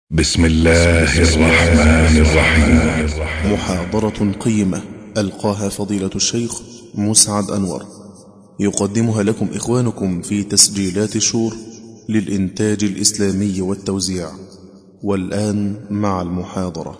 بسم الله الرحمن الرحيم. محاضرة قيمة ألقاها فضيلة الشيخ مسعد أنور، يقدمها لكم إخوانكم في تسجيلات شور للإنتاج الإسلامي والتوزيع. والآن مع المحاضرة.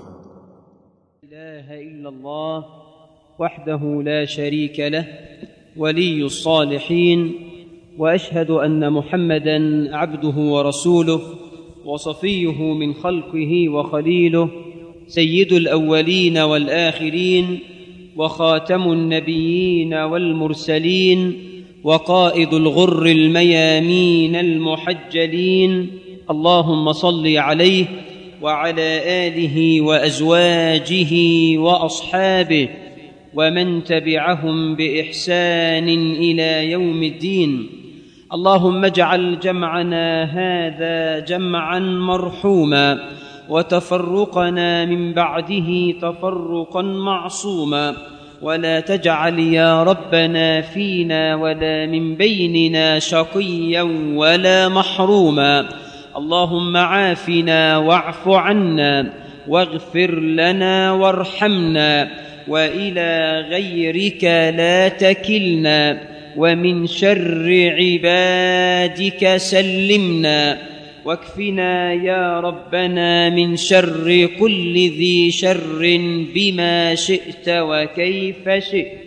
لا إله إلا الله وحده لا شريك له ولي الصالحين، وأشهد أن محمدًا عبده ورسوله وصفيه من خلقه وخليله، سيد الأولين والآخرين وخاتم النبيين والمرسلين وقائد الغر الميامين المحجلين. اللهم صل عليه وعلى آله وأزواجه وأصحابه ومن تبعهم بإحسان إلى يوم الدين. اللهم اجعل جمعنا هذا جمعا مرحوما، وتفرقنا من بعده تفرقا معصوما، ولا تجعل يا ربنا فينا ولا من بيننا شقيا ولا محروما. اللهم عافنا واعف عنا واغفر لنا وارحمنا، وإلى غيرك لا تكلنا، ومن شر عبادك سلمنا، واكفنا يا ربنا من شر كل ذي شر بما شئت وكيف شئت.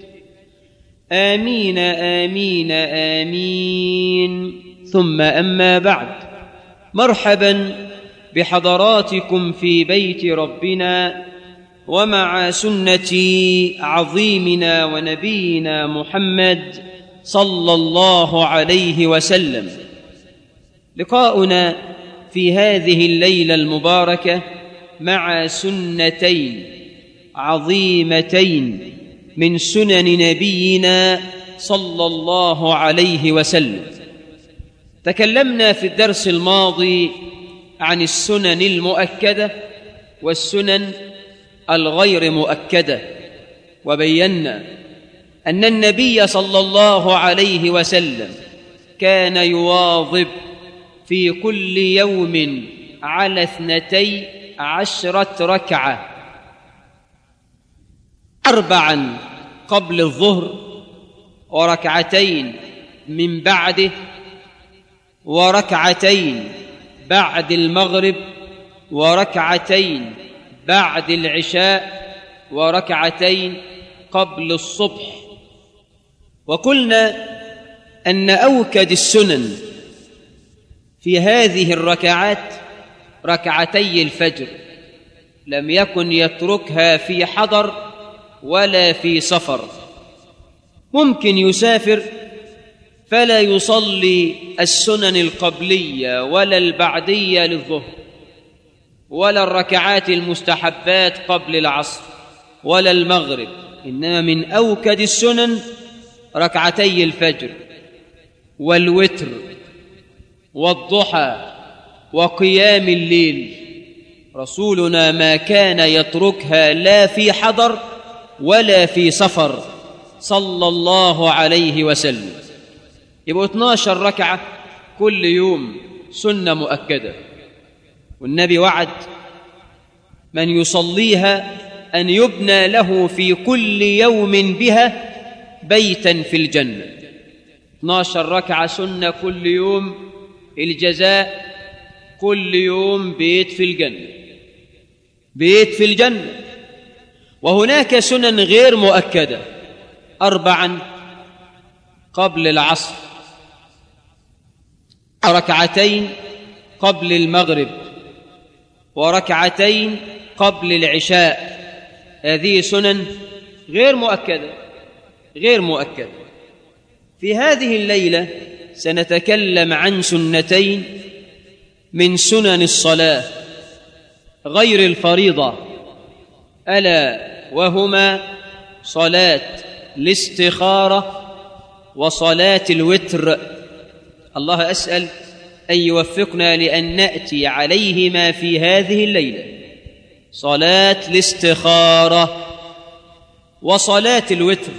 آمين آمين آمين. ثم أما بعد، مرحبا بحضراتكم في بيت ربنا ومع سنة عظيمنا ونبينا محمد صلى الله عليه وسلم. لقاؤنا في هذه الليلة المباركة مع سنتين عظيمتين من سنن نبينا صلى الله عليه وسلم. تكلمنا في الدرس الماضي عن السنن المؤكدة والسنن الغير مؤكدة، وبينا أن النبي صلى الله عليه وسلم كان يواظب في كل يوم على 12 ركعة، 4 قبل الظهر، وركعتين من بعده، وركعتين بعد المغرب، وركعتين بعد العشاء، وركعتين قبل الصبح. وقلنا أن أوكد السنن في هذه الركعات ركعتي الفجر، لم يكن يتركها في حضر ولا في سفر. ممكن يسافر فلا يصلي السنن القبلية ولا البعدية للظهر، ولا الركعات المستحبات قبل العصر ولا المغرب، إنما من أوكد السنن ركعتي الفجر والوتر والضحى وقيام الليل. رسولنا ما كان يتركها لا في حضر ولا في سفر صلى الله عليه وسلم. يبقى 12 ركعة كل يوم سنة مؤكدة، والنبي وعد من يصليها أن يبنى له في كل يوم بها بيتا في الجنة. 12 ركعة سنة كل يوم، الجزاء كل يوم بيت في الجنة، بيت في الجنة. وهناك سنن غير مؤكدة، 4 قبل العصر، ركعتين قبل المغرب، وركعتين قبل العشاء. هذه سنن غير مؤكدة، غير مؤكدة. في هذه الليلة سنتكلم عن سنتين من سنن الصلاة غير الفريضة، ألا وهما صلاة الاستخارة وصلاة الوتر. الله أسأل أن يوفقنا لأن نأتي عليهما في هذه الليلة، صلاة الاستخارة وصلاة الوتر.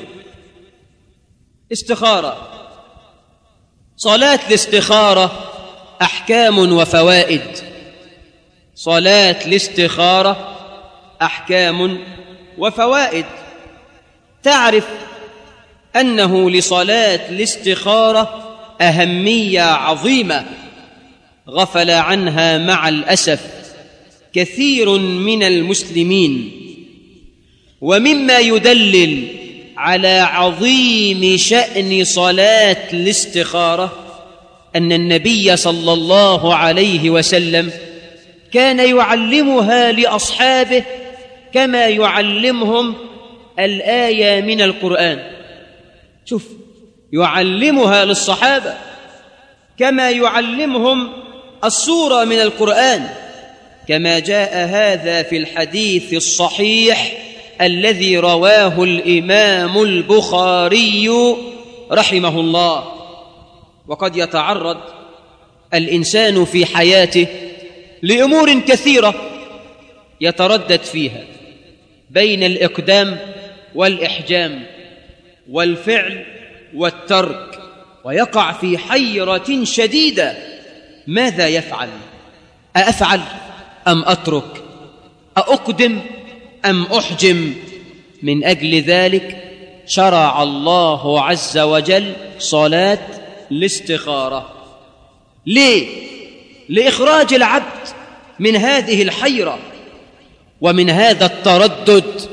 استخارة، صلاة الاستخارة أحكام وفوائد. صلاة الاستخارة أحكام وفوائد. تعرف أنه لصلاة الاستخارة أهمية عظيمة غفل عنها مع الأسف كثير من المسلمين، ومما يدلل على عظيم شأن صلاة الاستخارة أن النبي صلى الله عليه وسلم كان يعلمها لأصحابه كما يعلمهم الآية من القرآن. شوف، يعلمها للصحابة كما يعلمهم السورة من القرآن، كما جاء هذا في الحديث الصحيح الذي رواه الإمام البخاري رحمه الله. وقد يتعرض الإنسان في حياته لأمور كثيرة يتردد فيها بين الإقدام والإحجام والفعل والترك، ويقع في حيرة شديدة. ماذا يفعل؟ أفعل أم أترك؟ أقدم أم أحجم؟ من أجل ذلك شرع الله عز وجل صلاة الاستخارة. ليه؟ لإخراج العبد من هذه الحيرة ومن هذا التردد.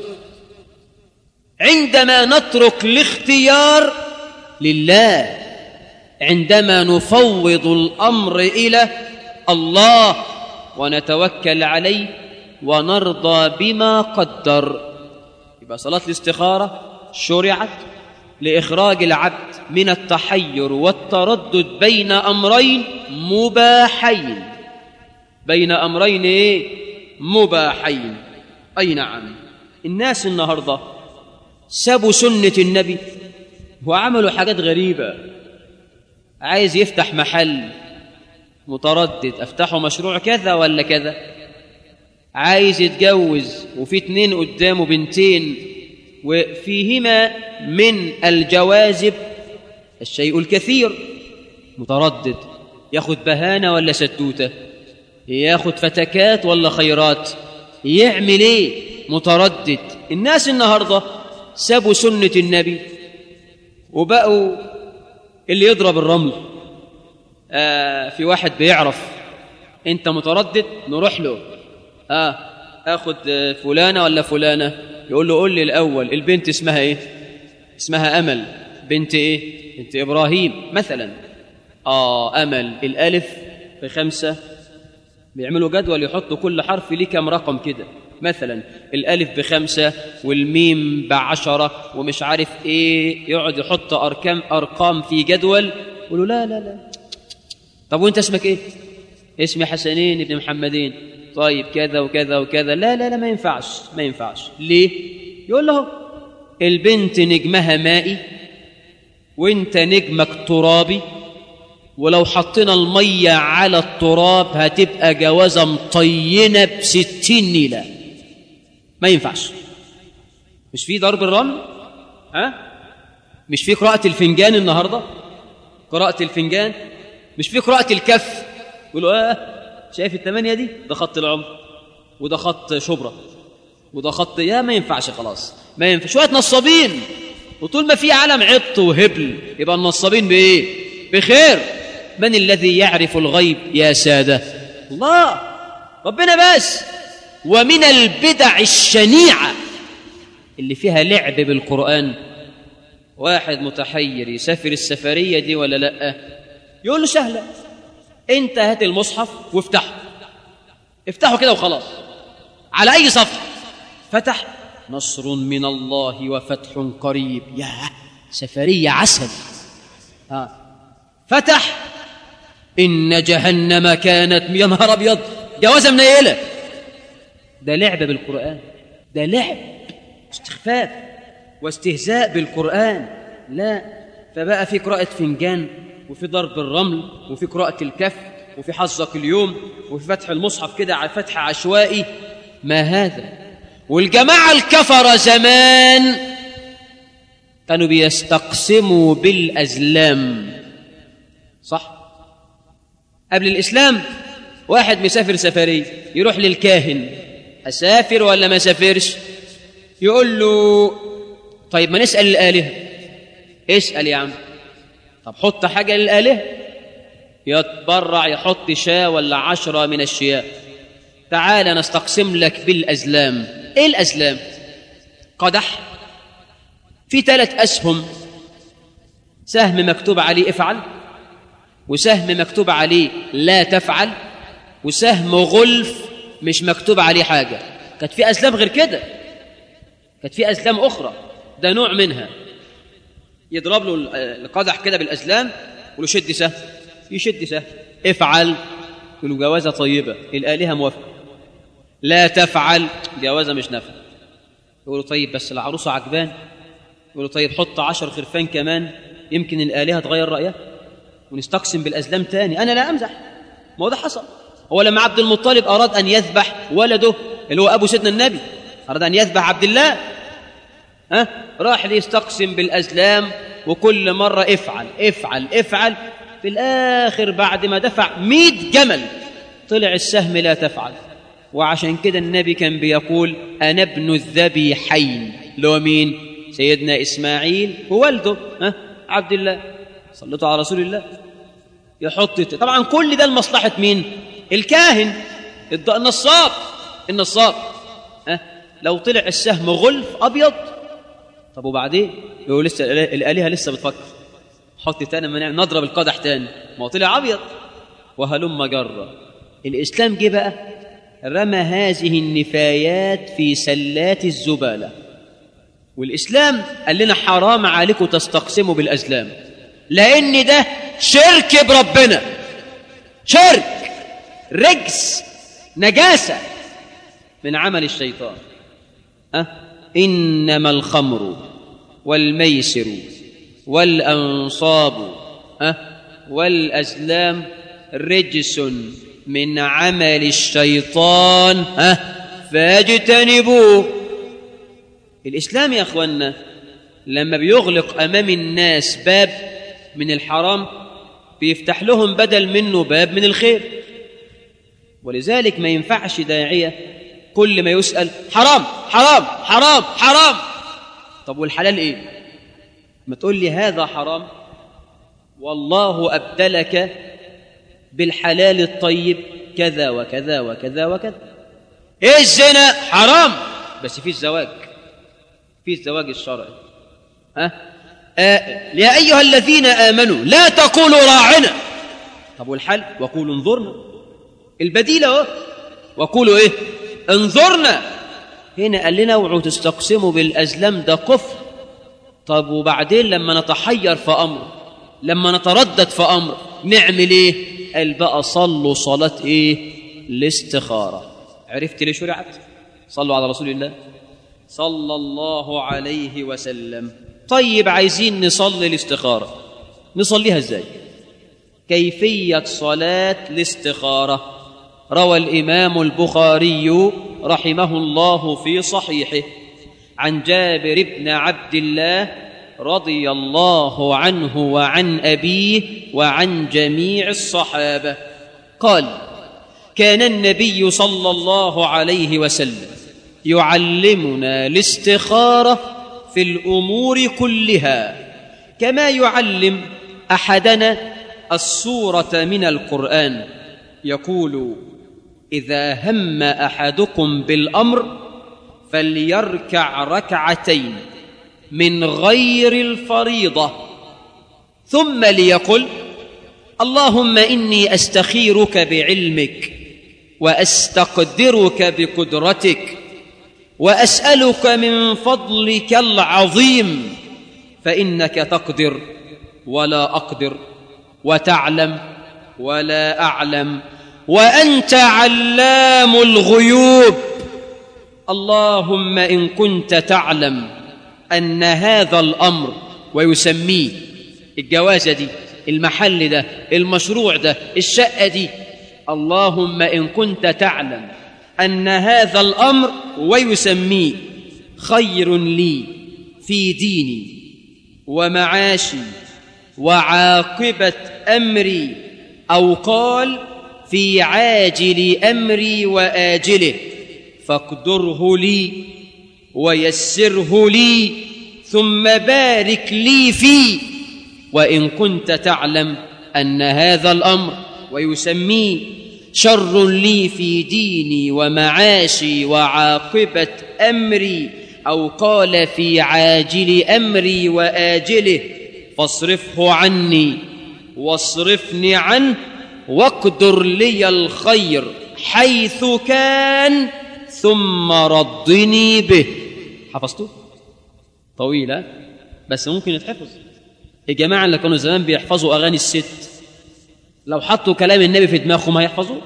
عندما نترك الاختيار لله، عندما نفوض الأمر إلى الله ونتوكل عليه ونرضى بما قدر، يبقى صلاة الاستخارة شرعت لإخراج العبد من التحير والتردد بين أمرين مباحين. بين أمرين إيه؟ مباحين. أي نعم. الناس النهاردة سابوا سنة النبي وعملوا حاجات غريبة. عايز يفتح محل، متردد أفتحه مشروع كذا ولا كذا. عايز يتجوز وفي 2 قدامه بنتين وفيهما من الجوازب الشيء الكثير، متردد ياخد بهانة ولا ستوتة، ياخد فتكات ولا خيرات، يعمل ايه؟ متردد. الناس النهاردة سابوا سنة النبي وبقوا اللي يضرب الرمل. في واحد بيعرف انت متردد نروح له، اخد فلانة ولا فلانة، يقول له قول لي الأول البنت اسمها ايه؟ اسمها أمل. بنت ايه؟ بنت إبراهيم مثلا. أمل، الألف ب5، بيعملوا جدول يحطوا كل حرف ليه كم رقم كده، مثلا الألف ب5 والميم ب10 ومش عارف ايه، يقعد يحط أرقام في جدول. يقولوا لا لا لا. طب وانت اسمك ايه؟ اسمي حسنين ابن محمدين. طيب كذا وكذا وكذا. لا لا لا، ما ينفعش ما ينفعش. ليه؟ يقول له البنت نجمها مائي وانت نجمك ترابي، ولو حطينا المية على التراب هتبقى جوازة مطينة ب60 نيلة. ما ينفعش. مش في ضرب الرمل؟ مش في قراءة الفنجان النهاردة؟ قراءة الفنجان. مش في قراءة الكف؟ يقولوا شايف ال8 دي؟ ده خط العمر، وده خط شبرا، وده خط. يا ما ينفعش خلاص، ما ينفع. شوية نصابين، وطول ما في عالم عبط وهبل يبقى النصابين بإيه؟ بخير. من الذي يعرف الغيب يا سادة؟ الله، ربنا بس. ومن البدع الشنيعة اللي فيها لعب بالقرآن، واحد متحير يسافر السفرية دي ولا لأ، يقول له سهلة، انت هات المصحف وافتحه، افتحه كده وخلاص على أي صفحة. فتح نصر من الله وفتح قريب، يا سفرية عسل. فتح إن جهنم كانت، يا نهار أبيض، جوازة منيلة. ده لعب بالقرآن، ده لعب، استخفاف واستهزاء بالقرآن. لا، فبقى في قراءة فنجان، وفي ضرب الرمل، وفي قراءة الكف، وفي حظك اليوم، وفي فتح المصحف كده على فتح عشوائي. ما هذا؟ والجماعة الكفرة زمان كانوا بيستقسموا بالأزلام، صح؟ قبل الإسلام واحد مسافر سفرية يروح للكاهن: أسافر ولا ما أسافرش؟ يقول له: طيب ما نسأل الآلهة. اسأل يا عم. طب حط حاجة للآلهة. يتبرع يحط شاة ولا 10 من الشياه. تعال نستقسم لك بالأزلام. إيه الأزلام؟ قدح في 3 أسهم، سهم مكتوب عليه افعل، وسهم مكتوب عليه لا تفعل، وسهم غلف مش مكتوب عليه حاجة. كانت في أزلام غير كده، كانت في أزلام أخرى، ده نوع منها. يضرب له القدح كده بالأزلام يقول له: شد سهم. يشد سهم. افعل، يقول له: جوازة طيبة، الآلهة موافقة. لا تفعل، جوازة مش نافعة. يقول له: طيب بس العروسة عجبان. يقول له: طيب حط 10 خرفان كمان، يمكن الآلهة تغير رأيها ونستقسم بالأزلام تاني. أنا لا أمزح، ما هو ده حصل. هو لما عبد المطلب أراد أن يذبح ولده اللي هو أبو سيدنا النبي، أراد أن يذبح عبد الله، راح ليستقسم بالأزلام، وكل مرة افعل افعل افعل. في الآخر بعد ما دفع 100 جمل طلع السهم لا تفعل. وعشان كده النبي كان بيقول: أنا ابن الذبيحين. لو مين؟ سيدنا إسماعيل ووالده عبد الله. صلوا على رسول الله. يحط طبعا كل ده لمصلحة مين؟ الكاهن، النصاب. لو طلع السهم غلف أبيض، طب وبعدين؟ يقول لسه الآلهة لسه بتفكر، حط تاني ما نضرب القدح تاني، ما هو طلع أبيض. وهلم جرة. الإسلام جه بقى رمى هذه النفايات في سلات الزبالة. والإسلام قال لنا: حرام عليكم تستقسموا بالأزلام، لأن ده شرك بربنا، شرك، رجس، نجاسة من عمل الشيطان. إنما الخمر والميسر والأنصاب والأزلام رجس من عمل الشيطان فاجتنبوه. الإسلام يا أخوانا لما بيغلق أمام الناس باب من الحرام بيفتح لهم بدل منه باب من الخير. ولذلك ما ينفعش داعية كل ما يسأل: حرام حرام حرام حرام. طب والحلال إيه؟ ما تقول لي هذا حرام، والله أبدلك بالحلال الطيب كذا وكذا وكذا وكذا. إيه الزنا؟ حرام، بس في الزواج، في الزواج الشرعي. يا أيها الذين آمنوا لا تقولوا راعنا. طب والحل؟ وقولوا انظرنا. البديل اهو، وقولوا ايه؟ انظرنا. هنا قال لنا: اوعوا تستقسموا بالأزلام، ده كفر. طب وبعدين لما نتحير في أمر، لما نتردد في أمر، نعمل ايه؟ قال بقى: صلوا صلاة ايه؟ الاستخارة. عرفت ليه شرعت؟ صلوا على رسول الله صلى الله عليه وسلم. طيب عايزين نصلي الاستخارة، نصليها ازاي؟ كيفية صلاة الاستخارة روى الإمام البخاري رحمه الله في صحيحه عن جابر بن عبد الله رضي الله عنه وعن أبيه وعن جميع الصحابة قال: كان النبي صلى الله عليه وسلم يعلمنا الاستخارة في الأمور كلها كما يعلم أحدنا السورة من القرآن. يقول: إذا هم أحدكم بالأمر فليركع ركعتين من غير الفريضة، ثم ليقل: اللهم إني أستخيرك بعلمك وأستقدرك بقدرتك وأسألك من فضلك العظيم، فإنك تقدر ولا أقدر، وتعلم ولا أعلم، وأنت علام الغيوب. اللهم إن كنت تعلم أن هذا الأمر، ويسميه الجوازة دي، المحل ده، المشروع ده، الشقة دي، اللهم إن كنت تعلم أن هذا الأمر، ويسميه خير لي في ديني ومعاشي وعاقبة أمري، أو قال في عاجل أمري وآجله فاقدره لي ويسره لي ثم بارك لي فيه، وإن كنت تعلم أن هذا الأمر ويسميه شر لي في ديني ومعاشي وعاقبة أمري، أو قال في عاجل أمري وآجله، فاصرفه عني واصرفني عنه واقدر لي الخير حيث كان ثم ردني به. حفظته؟ طويلة بس ممكن يتحفظ. الجماعة اللي كانوا زمان بيحفظوا أغاني الست لو حطوا كلام النبي في دماغهم هيحفظوه.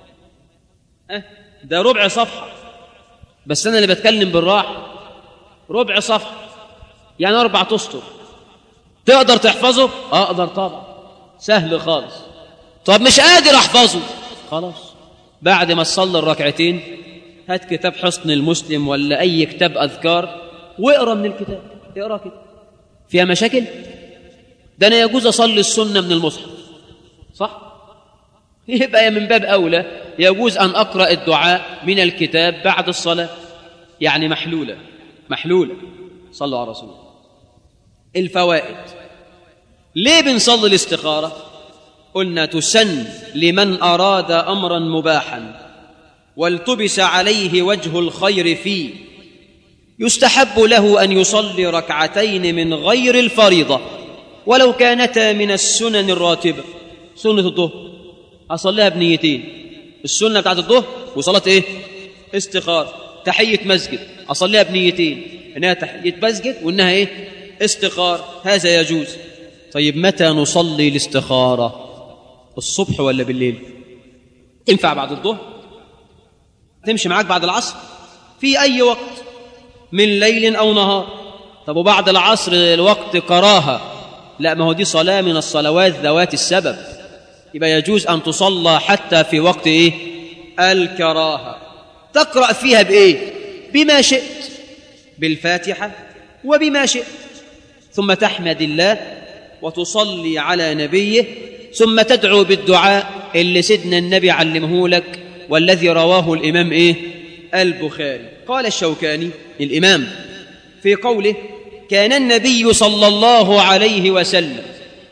ده ربع صفحة، بس أنا اللي بتكلم بالراحة. ربع صفحة يعني 4 أسطر. تقدر تحفظه؟ أقدر طبعا، سهل خالص. طب مش قادر أحفظه، خلاص بعد ما تصلي الركعتين هات كتاب حصن المسلم ولا أي كتاب أذكار واقرأ من الكتاب. اقرأ كده فيها مشاكل؟ ده أنا يجوز أصلي السنة من المصحف، صح؟ يبقى من باب أولى يجوز أن أقرأ الدعاء من الكتاب بعد الصلاة، يعني محلولة. صلوا على رسول الله. الفوائد. ليه بنصلي الاستخارة؟ قلنا تسن لمن أراد أمرا مباحا والتبس عليه وجه الخير فيه، يستحب له أن يصلي ركعتين من غير الفريضة ولو كانتا من السنن الراتبة. سنة الظهر أصليها بنيتين، السنة بتاعت الظهر وصلاة إيه؟ استخارة. تحية مسجد أصليها بنيتين، إنها تحية مسجد وإنها إيه؟ استخارة. هذا يجوز. طيب متى نصلي الاستخارة؟ الصبح ولا بالليل؟ تنفع بعد الظهر، تمشي معاك بعد العصر، في أي وقت من ليل أو نهار. طب وبعد العصر الوقت كراهة، لا ما هو دي صلاة من الصلوات ذوات السبب، يبقى يجوز أن تصلى حتى في وقت إيه؟ الكراهة. تقرأ فيها بإيه؟ بما شئت، بالفاتحة وبما شئت، ثم تحمد الله وتصلي على نبيه، ثم تدعو بالدعاء اللي سيدنا النبي علمه لك والذي رواه الإمام إيه؟ البخاري. قال الشوكاني الإمام في قوله: كان النبي صلى الله عليه وسلم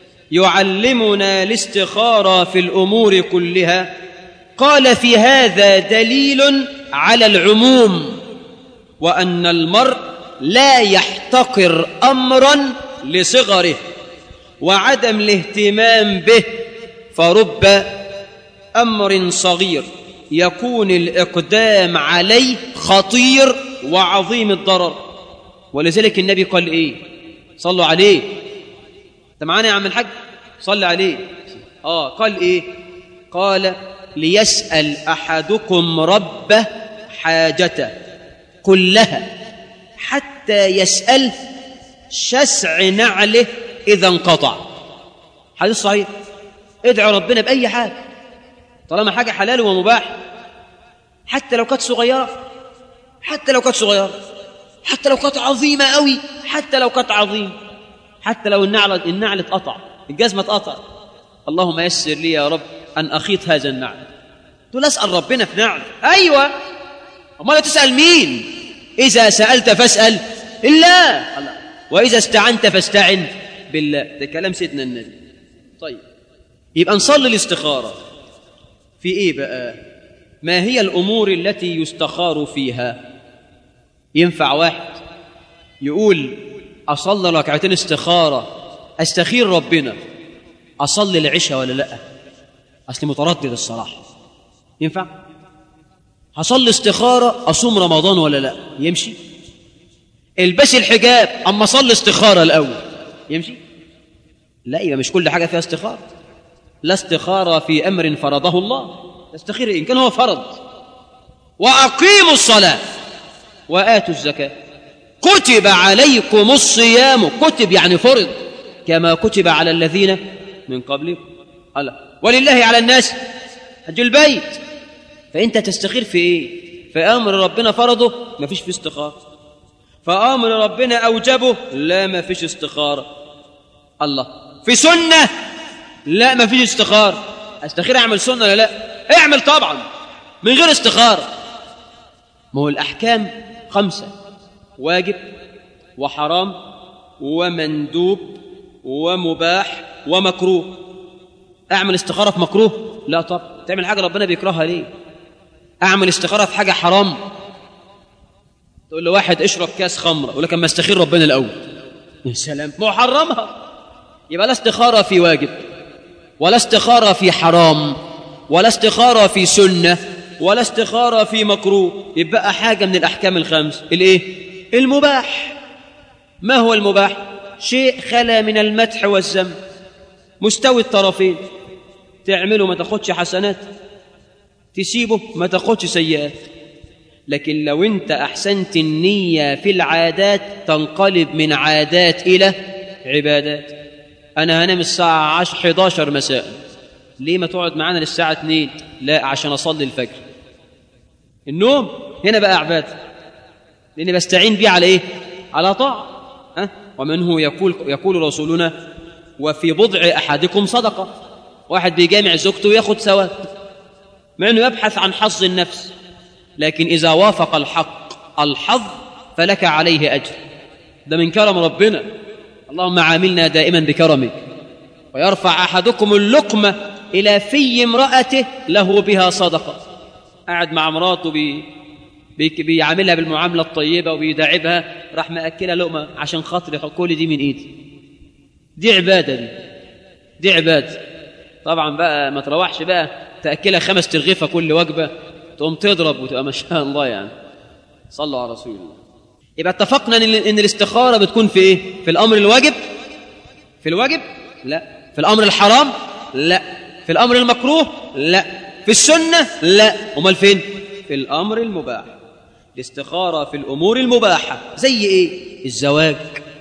يعلمنا الاستخارة في الأمور كلها. قال: في هذا دليل على العموم، وأن المرء لا يحتقر أمرا لصغره وعدم الاهتمام به، فرب أمر صغير يكون الإقدام عليه خطير وعظيم الضرر. ولذلك النبي قال إيه؟ صلوا عليه. أنت معانا يا عم الحاج؟ صلى عليه. قال إيه؟ قال: ليسأل أحدكم ربه حاجته كلها حتى يسأل شسع نعله إذا انقطع. حديث صحيح. ادعوا ربنا بأي حاجة طالما حاجة حلال ومباح، حتى لو كانت صغيرة، حتى لو كانت عظيمة قوي، حتى لو كانت عظيم، حتى لو النعل اتقطع، الجزمة اتقطع، اللهم يسر لي يا رب أن أخيط هذا النعل. تقول أسأل ربنا في نعل؟ أيوة، أمال تسأل مين؟ إذا سألت فاسأل الله، وإذا استعنت فاستعن بالله. ده كلام سيدنا النبي. طيب يبقى نصلي الاستخارة في إيه بقى؟ ما هي الأمور التي يستخار فيها؟ ينفع واحد يقول أصلي ركعتين استخارة، أستخير ربنا، أصلي العشاء ولا لأ؟ أصلي متردد الصراحة. ينفع؟ هصلي استخارة، أصوم رمضان ولا لأ؟ يمشي؟ البسي الحجاب أما صلي استخارة الأول، يمشي؟ لا، يبقى مش كل حاجة فيها استخارة. لا استخارة في أمر فرضه الله، تستخير إن كان هو فرض. وأقيموا الصلاة وآتوا الزكاة كتب عليكم الصيام، كتب يعني فرض، كما كتب على الذين من قبلكم. ولله على الناس حج البيت. فأنت تستخير في إيه؟ في أمر ربنا فرضه ما فيش فيه استخارة، فأمر ربنا أوجبه لا ما فيش استخارة. في سنة لا ما فيش استخارة. أستخير أعمل سنة ولا لا؟ اعمل طبعا من غير استخارة. ما هو الأحكام 5: واجب وحرام ومندوب ومباح ومكروه. أعمل استخارة في مكروه؟ لا طبعا. تعمل حاجة ربنا بيكرهها ليه؟ أعمل استخارة في حاجة حرام؟ تقول له واحد اشرب كاس خمرة، يقول لك اما استخير ربنا الأول. يا سلام، محرمها. يبقى لا استخارة في واجب ولا استخارة في حرام ولا استخارة في سنة ولا استخارة في مكروه. يبقى حاجة من الأحكام 5. الإيه؟ المباح. ما هو المباح؟ شيء خلا من المدح والذم، مستوي الطرفين. تعمله ما تاخدش حسنات، تسيبه ما تاخدش سيئات. لكن لو انت أحسنت النية في العادات تنقلب من عادات إلى عبادات. أنا هنام الساعة 11 مساء، ليه ما تقعد معانا للساعة 2؟ لا، عشان أصلي الفجر. النوم هنا بقى عبادة، لأني بستعين بيه على إيه؟ على طاعة. ومنه يقول رسولنا: وفي بضع أحدكم صدقة. واحد بيجامع زوجته وياخد ثواب، مع أنه يبحث عن حظ النفس، لكن إذا وافق الحق الحظ فلك عليه أجر. ده من كرم ربنا. اللهم عاملنا دائما بكرمك. ويرفع أحدكم اللقمة إلى في امرأته له بها صدقة. قاعد مع مراته بيعاملها بالمعاملة الطيبة وبيداعبها، راح مأكلها لقمة عشان خاطر كل دي من إيدي. دي عبادة، دي عبادة. طبعا بقى ما تروحش بقى تأكلها 5 ترغيفة كل وجبة تقوم تضرب وتبقى ما شاء الله يعني. صلوا على رسول الله. يبقى اتفقنا ان الاستخارة بتكون في ايه؟ في الامر الواجب؟ في الواجب؟ لا. في الامر الحرام؟ لا. في الامر المكروه؟ لا. في السنة؟ لا. امال فين؟ في الامر المباح. الاستخارة في الامور المباحة زي ايه؟ الزواج،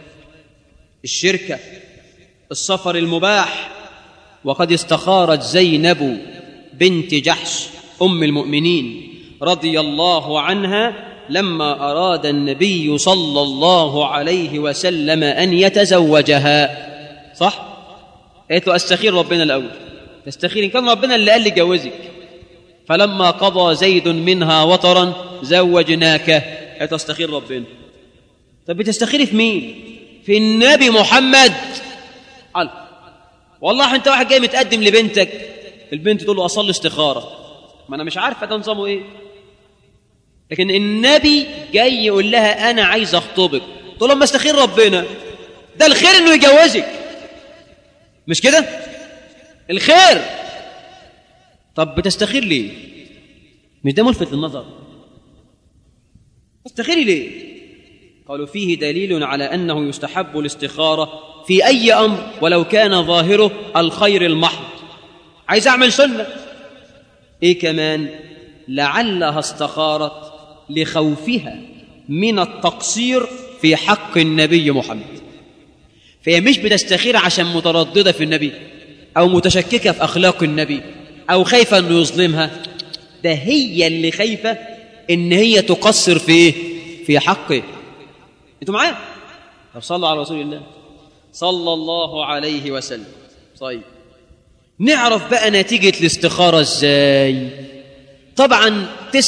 الشركة، السفر المباح. وقد استخارت زينب بنت جحش أم المؤمنين رضي الله عنها لما أراد النبي صلى الله عليه وسلم أن يتزوجها. صح؟ قالت له: أستخير ربنا الأول. تستخير إن كان ربنا اللي قال لي جوزك. فلما قضى زيد منها وطرا زوجناك. قالت: أستخير ربنا. طب بتستخيري في مين؟ في النبي محمد. قال: والله أنت واحد جاي متقدم لبنتك، البنت تقول له: أصلي استخارة. ما أنا مش عارفة ده نظامه إيه. لكن النبي جاي يقول لها: أنا عايز أخطبك. تقول له: لما استخير ربنا. ده الخير إنه يجوزك، مش كده؟ الخير. طب بتستخير ليه؟ مش ده ملفت للنظر؟ تستخيري ليه؟ قالوا: فيه دليل على أنه يستحب الاستخارة في أي أمر ولو كان ظاهره الخير المحض. عايز أعمل سنة. إيه كمان؟ لعلها استخارت لخوفها من التقصير في حق النبي محمد. فهي مش بتستخير عشان مترددة في النبي أو متشككة في أخلاق النبي أو خايفة أنه يظلمها. ده هي اللي خايفة إن هي تقصر في إيه؟ في حقه. أنتوا معايا؟ طب صلوا على رسول الله صلى الله عليه وسلم. طيب نعرف بقى نتيجة الاستخارة إزاي؟ طبعا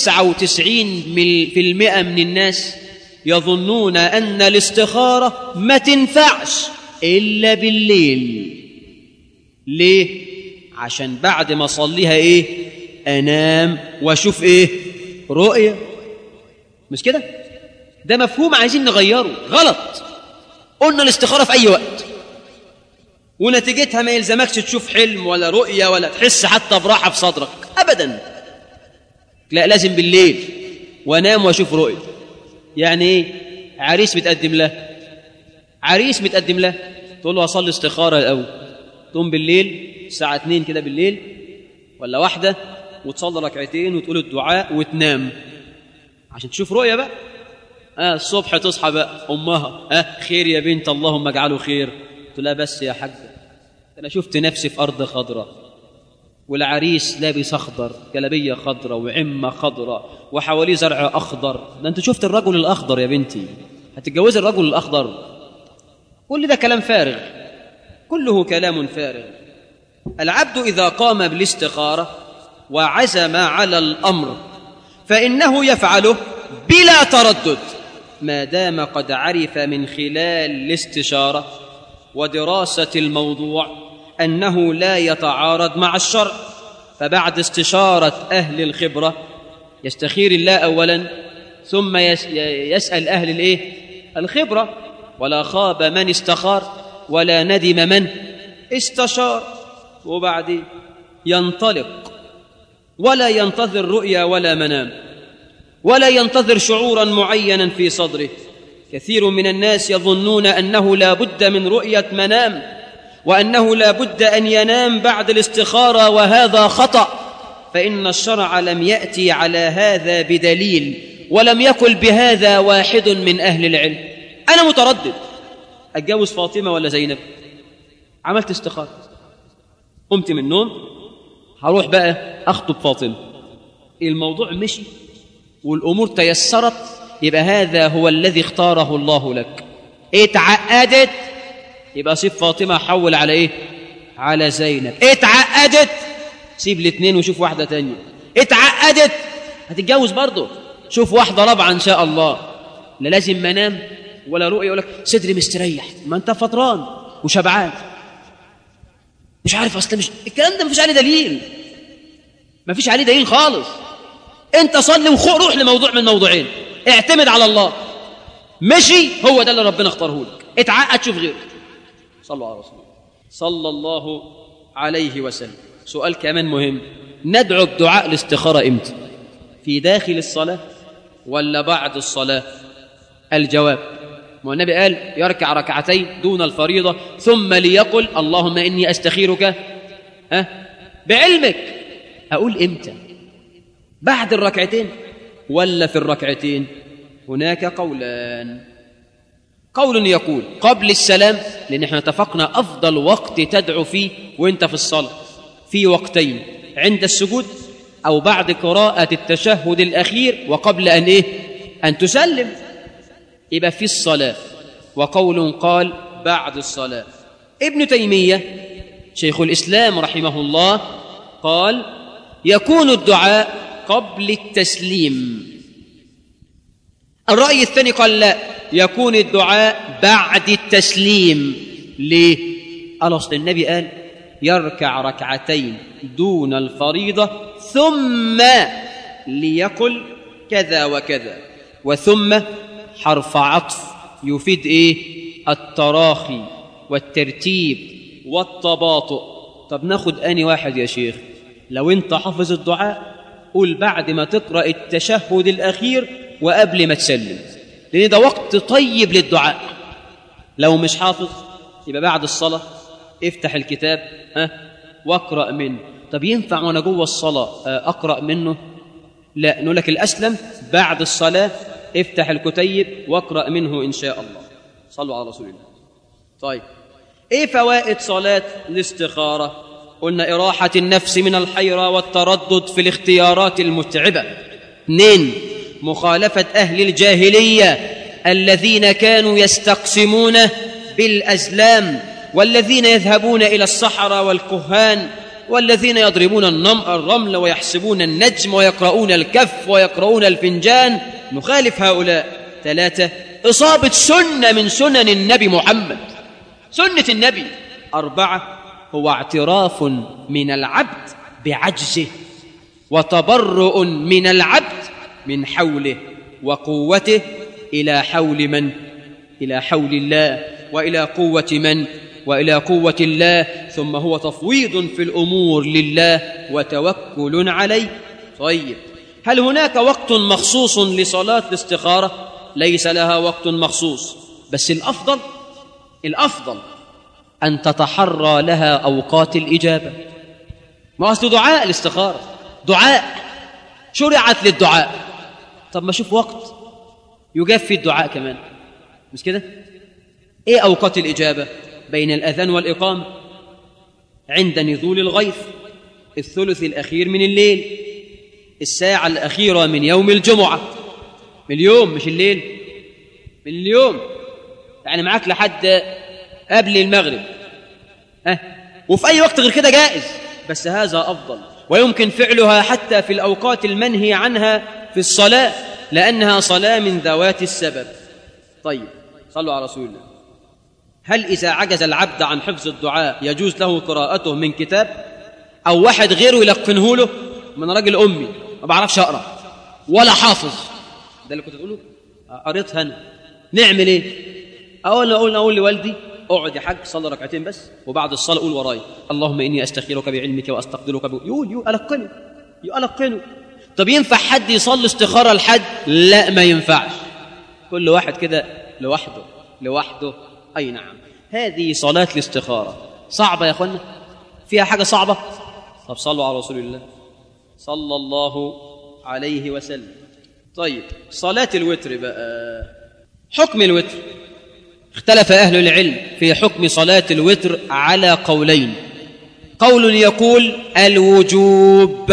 99% من الناس يظنون أن الاستخارة ما تنفعش إلا بالليل. ليه؟ عشان بعد ما صليها إيه؟ أنام وأشوف إيه؟ رؤية. مش كده؟ ده مفهوم عايزين نغيره، غلط. قلنا الاستخارة في أي وقت، ونتيجتها ما يلزمكش تشوف حلم ولا رؤية ولا تحس حتى براحة في صدرك أبدا. لا، لازم بالليل وانام واشوف رؤية. يعني ايه؟ عريس متقدم له، عريس متقدم له، تقول له: اصلي استخارة الاول. تقوم بالليل الساعة 2 كده بالليل ولا 1 وتصلي ركعتين وتقول الدعاء وتنام عشان تشوف رؤية بقى. الصبح تصحى بقى امها: خير يا بنت، اللهم اجعله خير. تقول لها: بس يا حاجة، انا شفت نفسي في ارض خضراء والعريس لابس اخضر، جلابيه خضراء وعمه خضراء وحواليه زرع اخضر. ده انت شفت الرجل الاخضر يا بنتي، هتتجوزي الرجل الاخضر. كل ده كلام فارغ، كله كلام فارغ. العبد اذا قام بالاستخاره وعزم على الأمر فإنه يفعله بلا تردد ما دام قد عرف من خلال الاستشارة ودراسة الموضوع أنه لا يتعارض مع الشرع. فبعد استشارة أهل الخبرة يستخير الله أولا، ثم يسأل أهل الخبرة. ولا خاب من استخار ولا ندم من استشار. وبعدين ينطلق ولا ينتظر رؤيا ولا منام ولا ينتظر شعورا معينا في صدره. كثير من الناس يظنون أنه لا بد من رؤية منام وأنه لا بد أن ينام بعد الاستخارة، وهذا خطأ، فإن الشرع لم يأتي على هذا بدليل، ولم يقل بهذا واحد من أهل العلم. أنا متردد أتجوز فاطمة ولا زينب، عملت استخارة، قمت من النوم هروح بقى أخطب فاطمة، الموضوع مشي والأمور تيسرت، يبقى هذا هو الذي اختاره الله لك. اتعقدت يبقى سيب فاطمة حول على على زينب. اتعقدت سيب الاثنين وشوف واحدة تانية. اتعقدت هتتجوز برضه، شوف واحدة رابعة إن شاء الله. لا لازم منام ولا رؤية يقول لك صدري مستريح، ما أنت فطران وشبعان مش عارف أصلا. مش الكلام ده مفيش عليه دليل، مفيش عليه دليل خالص. أنت صلي روح لموضوع من موضوعين، اعتمد على الله، مشي هو ده اللي ربنا اختاره لك. اتعقد شوف غيره. صلوا على رسول الله صلى الله عليه وسلم. سؤال كمان مهم، ندعو بدعاء الاستخارة امتى؟ في داخل الصلاة ولا بعد الصلاة؟ الجواب، ما النبي قال يركع ركعتين دون الفريضة ثم ليقل اللهم إني أستخيرك بعلمك. أقول إمتى؟ بعد الركعتين ولا في الركعتين؟ هناك قولان. قول يقول قبل السلام، لأن احنا اتفقنا أفضل وقت تدعو فيه وانت في الصلاة في وقتين، عند السجود أو بعد قراءة التشهد الأخير وقبل أن تسلم، يبقى في الصلاة. وقول قال بعد الصلاة. ابن تيمية شيخ الإسلام رحمه الله قال يكون الدعاء قبل التسليم. الرأي الثاني قال لا، يكون الدعاء بعد التسليم. ليه؟ قال أصل النبي قال يركع ركعتين دون الفريضة ثم ليقل كذا وكذا، وثم حرف عطف يفيد التراخي والترتيب والتباطؤ. طب ناخد أني واحد يا شيخ؟ لو انت حافظ الدعاء قول بعد ما تقرأ التشهد الأخير وقبل ما تسلم، لأن ده وقت طيب للدعاء. لو مش حافظ يبقى بعد الصلاة افتح الكتاب واقرأ منه. طب ينفع وانا جوه الصلاة أقرأ منه؟ لا، نقول لك الأسلم بعد الصلاة افتح الكتيب واقرأ منه إن شاء الله. صلوا على رسول الله. طيب فوائد صلاة الاستخارة؟ قلنا إراحة النفس من الحيرة والتردد في الاختيارات المتعبة. 2 مخالفة أهل الجاهلية الذين كانوا يستقسمون بالأزلام، والذين يذهبون إلى الصحراء والكهان، والذين يضربون الرمل ويحسبون النجم ويقرؤون الكف ويقرؤون الفنجان. نخالف هؤلاء. 3 إصابة سنة من سنن النبي محمد، سنة النبي. 4 هو اعتراف من العبد بعجزه وتبرؤ من العبد من حوله وقوته إلى حول من؟ إلى حول الله، وإلى قوة من؟ وإلى قوة الله. ثم هو تفويض في الأمور لله وتوكل عليه. طيب هل هناك وقت مخصوص لصلاة الاستخارة؟ ليس لها وقت مخصوص، بس الأفضل أن تتحرى لها أوقات الإجابة. ما أصل دعاء الاستخارة دعاء، شرعت للدعاء. طب ما شوف وقت يجاب في الدعاء كمان، مش كده؟ أوقات الإجابة؟ بين الأذان والإقامة، عند نزول الغيث، الثلث الأخير من الليل، الساعة الأخيرة من يوم الجمعة، من اليوم مش الليل، من اليوم، يعني معاك لحد قبل المغرب. وفي أي وقت غير كده جائز، بس هذا أفضل. ويمكن فعلها حتى في الأوقات المنهي عنها في الصلاة، لأنها صلاة من ذوات السبب. طيب، صلوا على رسول الله. هل إذا عجز العبد عن حفظ الدعاء يجوز له قراءته من كتاب، أو واحد غيره يلقنه له من راجل أمي ما بعرفش أقرأ ولا حافظ؟ ده اللي كنت تقوله. قريتها أنا، نعمل إيه؟ أقول لوالدي اقعد يا حاج صلي ركعتين بس، وبعد الصلاة قول وراي اللهم إني أستخيرك بعلمك وأستقدرك يقول ألقنه. طب ينفع حد يصلي استخارة لحد؟ لا، ما ينفعش. كل واحد كده لوحده. أي نعم، هذه صلاة الاستخارة. صعبة يا أخوانا؟ فيها حاجة صعبة؟ طب صلوا على رسول الله صلى الله عليه وسلم. طيب، صلاة الوتر بقى، حكم الوتر. اختلف أهل العلم في حكم صلاة الوتر على قولين. قول يقول الوجوب،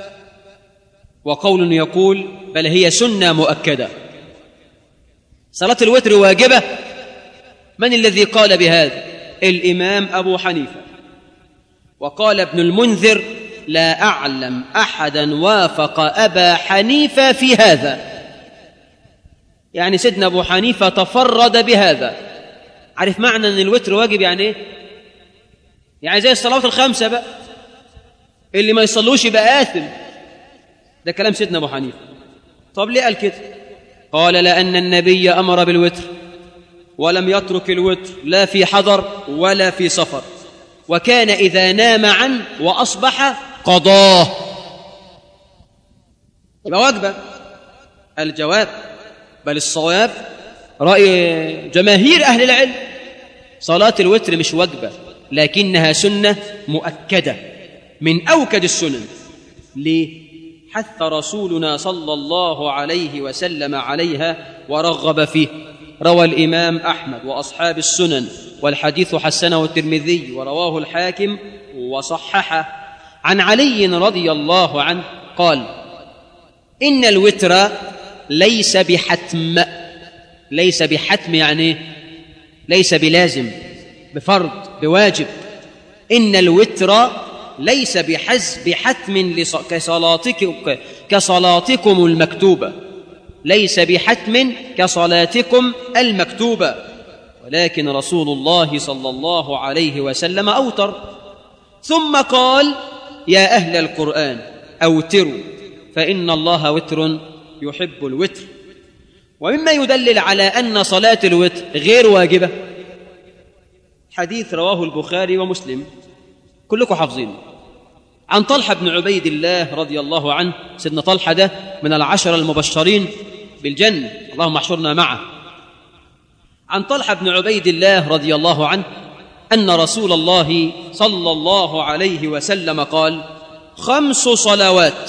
وقول يقول بل هي سنة مؤكدة. صلاة الوتر واجبة. من الذي قال بهذا؟ الإمام أبو حنيفة. وقال ابن المنذر لا أعلم أحدا وافق أبا حنيفة في هذا. يعني سيدنا أبو حنيفة تفرد بهذا. عارف معنى أن الوتر واجب يعني إيه؟ يعني زي الصلوات الخمسة بقى، اللي ما يصلوش يبقى آثم. ده كلام سيدنا أبو حنيفة. طب ليه قال كده؟ قال لأن النبي أمر بالوتر ولم يترك الوتر لا في حضر ولا في سفر، وكان إذا نام عنه وأصبح قضاه. يبقى واجبة. الجواب بل الصواب رأي جماهير أهل العلم، صلاة الوتر مش واجبة، لكنها سنة مؤكدة من أوكد السنن. ليه؟ حث رسولنا صلى الله عليه وسلم عليها ورغب فيه. روى الإمام أحمد وأصحاب السنن، والحديث حسنه الترمذي ورواه الحاكم وصححه، عن علي رضي الله عنه قال إن الوتر ليس بحتم. ليس بحتم يعني ليس بلازم، بفرض، بواجب. إن الوتر ليس بحتم كصلاتكم المكتوبة. ليس بحتم كصلاتكم المكتوبة، ولكن رسول الله صلى الله عليه وسلم أوتر. ثم قال يا أهل القرآن أوتروا فإن الله وتر يحب الوتر. ومما يدلل على أن صلاة الوتر غير واجبة حديث رواه البخاري ومسلم، كلكم حافظينه، عن طلحة بن عبيد الله رضي الله عنه. سيدنا طلحة ده من العشرة المبشرين بالجنة، اللهم احشرنا معه. عن طلحة بن عبيد الله رضي الله عنه أن رسول الله صلى الله عليه وسلم قال 5 صلوات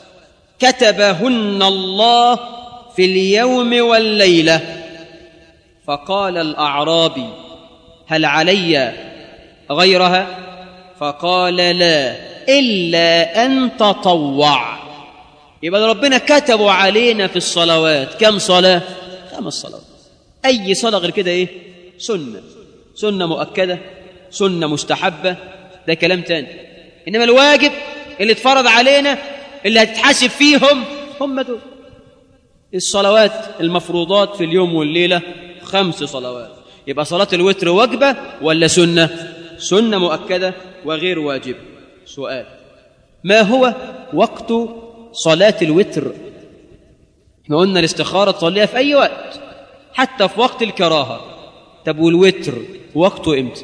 كتبهن الله في اليوم والليلة. فقال الأعرابي هل علي غيرها؟ فقال لا إلا أن تطوع. يبقى ربنا كتبوا علينا في الصلوات كم صلاة؟ 5 صلوات. أي صلاة غير كده إيه؟ سنة مؤكدة، سنة مستحبة، ده كلام تاني. إنما الواجب اللي اتفرض علينا اللي هتتحاسب فيهم هم دول الصلوات المفروضات في اليوم والليلة، 5 صلوات. يبقى صلاة الوتر واجبة ولا سنة؟ سنة مؤكدة وغير واجب. سؤال: ما هو وقت صلاة الوتر؟ احنا قلنا الاستخارة تصليها في أي وقت، حتى في وقت الكراهة. طب والوتر وقته امتى؟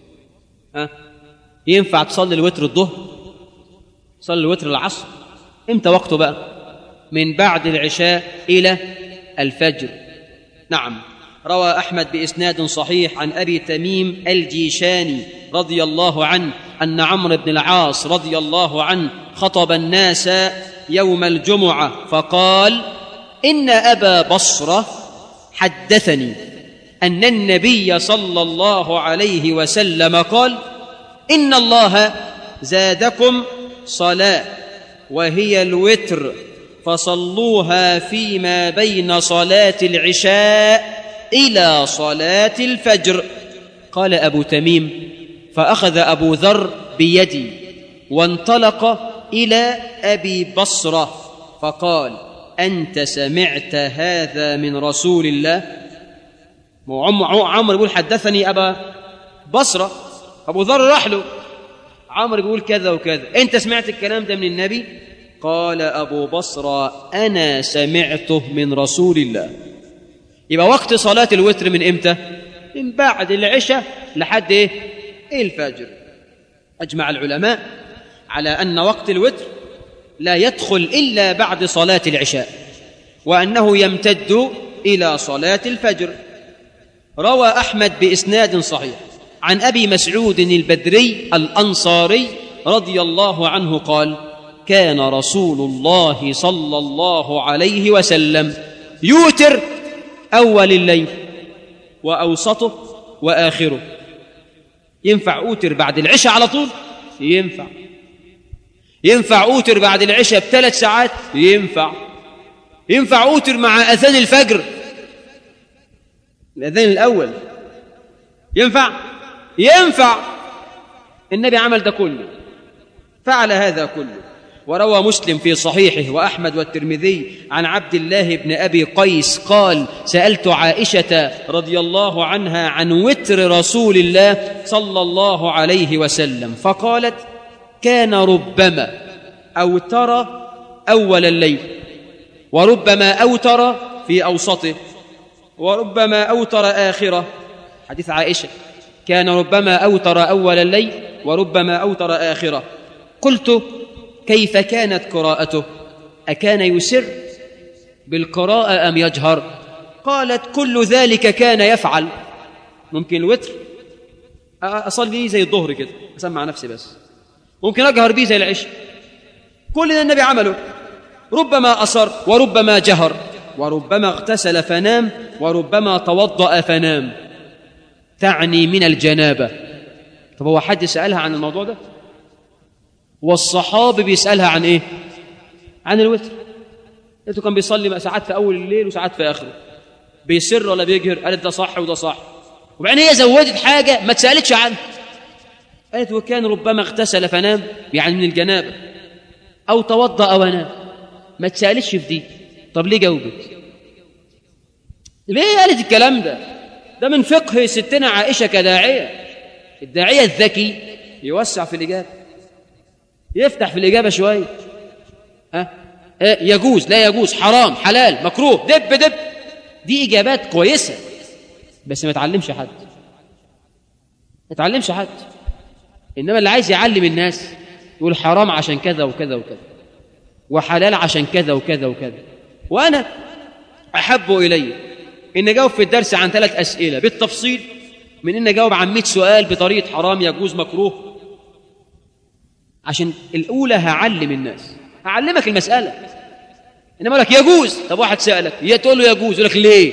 ينفع تصلي الوتر الظهر؟ تصلي الوتر العصر؟ امتى وقته بقى؟ من بعد العشاء إلى الفجر. نعم، روى أحمد بإسناد صحيح عن أبي تميم الجيشاني رضي الله عنه أن عمرو بن العاص رضي الله عنه خطب الناس يوم الجمعة فقال: إن أبا بصرة حدثني أن النبي صلى الله عليه وسلم قال: إن الله زادكم صلاة وهي الوتر فصلوها فيما بين صلاة العشاء إلى صلاة الفجر. قال أبو تميم: فأخذ أبو ذر بيدي وانطلق إلى أبي بصرة فقال: أنت سمعت هذا من رسول الله؟ عمر يقول: حدثني أبا بصرة. أبو ذر راح له، عمر يقول كذا وكذا، أنت سمعت الكلام ده من النبي؟ قال أبو بصرة: أنا سمعته من رسول الله. يبقى وقت صلاة الوتر من إمتى؟ من بعد العشاء لحد الفجر. أجمع العلماء على أن وقت الوتر لا يدخل إلا بعد صلاة العشاء، وأنه يمتد إلى صلاة الفجر. روى أحمد بإسناد صحيح عن أبي مسعود البدري الأنصاري رضي الله عنه قال: كان رسول الله صلى الله عليه وسلم يوتر أول الليل وأوسطه وآخره. ينفع أوتر بعد العشاء على طول؟ ينفع أوتر بعد العشاء ب3 ساعات؟ ينفع أوتر مع أذان الفجر، الأذان الأول، ينفع. النبي عمل ده كله، فعل هذا كله. وروى مسلم في صحيحه وأحمد والترمذي عن عبد الله بن أبي قيس قال: سألت عائشة رضي الله عنها عن وتر رسول الله صلى الله عليه وسلم، فقالت: كان ربما أوتر أول الليل، وربما أوتر في أوسطه، وربما أوتر آخره. حديث عائشة: كان ربما أوتر أول الليل وربما أوتر آخره. قلت: كيف كانت قراءته؟ أكان يسر بالقراءة أم يجهر؟ قالت: كل ذلك كان يفعل. ممكن الوتر أصلي زي الظهر كده، أسمع نفسي بس، ممكن أجهر بيه زي العشاء. كل ده النبي عمله، ربما أصر وربما جهر، وربما اغتسل فنام وربما توضأ فنام، تعني من الجنابة. طب هو حد سألها عن الموضوع ده؟ والصحابي بيسألها عن إيه؟ عن الوتر. قلت كان بيصلي ساعات في أول الليل وساعات في آخره، بيسر ولا بيجهر؟ قالت ده صح وده صح. وبعدين هي زودت حاجة ما تسألتش عنها، قالت وكان ربما اغتسل فنام، يعني من الجنابة، أو توضأ ونام. ما تسألتش في دي. طب ليه جاوبت؟ ليه قالت الكلام ده؟ ده من فقه ستنا عائشة كداعية. الداعية الذكي يوسع في الإجابة، يفتح في الإجابة شوية. يجوز، لا يجوز، حرام، حلال، مكروه، دب. دي إجابات كويسة، بس ما تعلمش حد. إنما اللي عايز يعلم الناس يقول حرام عشان كذا وكذا وكذا، وحلال عشان كذا وكذا وكذا. وأنا أحب إلي إن أجاوب في الدرس عن 3 أسئلة بالتفصيل من إن أجاوب عن 100 سؤال بطريقة حرام، يجوز، مكروه. عشان الأولى هعلم الناس، هعلمك المسألة. إنما لك يجوز، طب واحد سألك تقول له يجوز، يقول لك ليه؟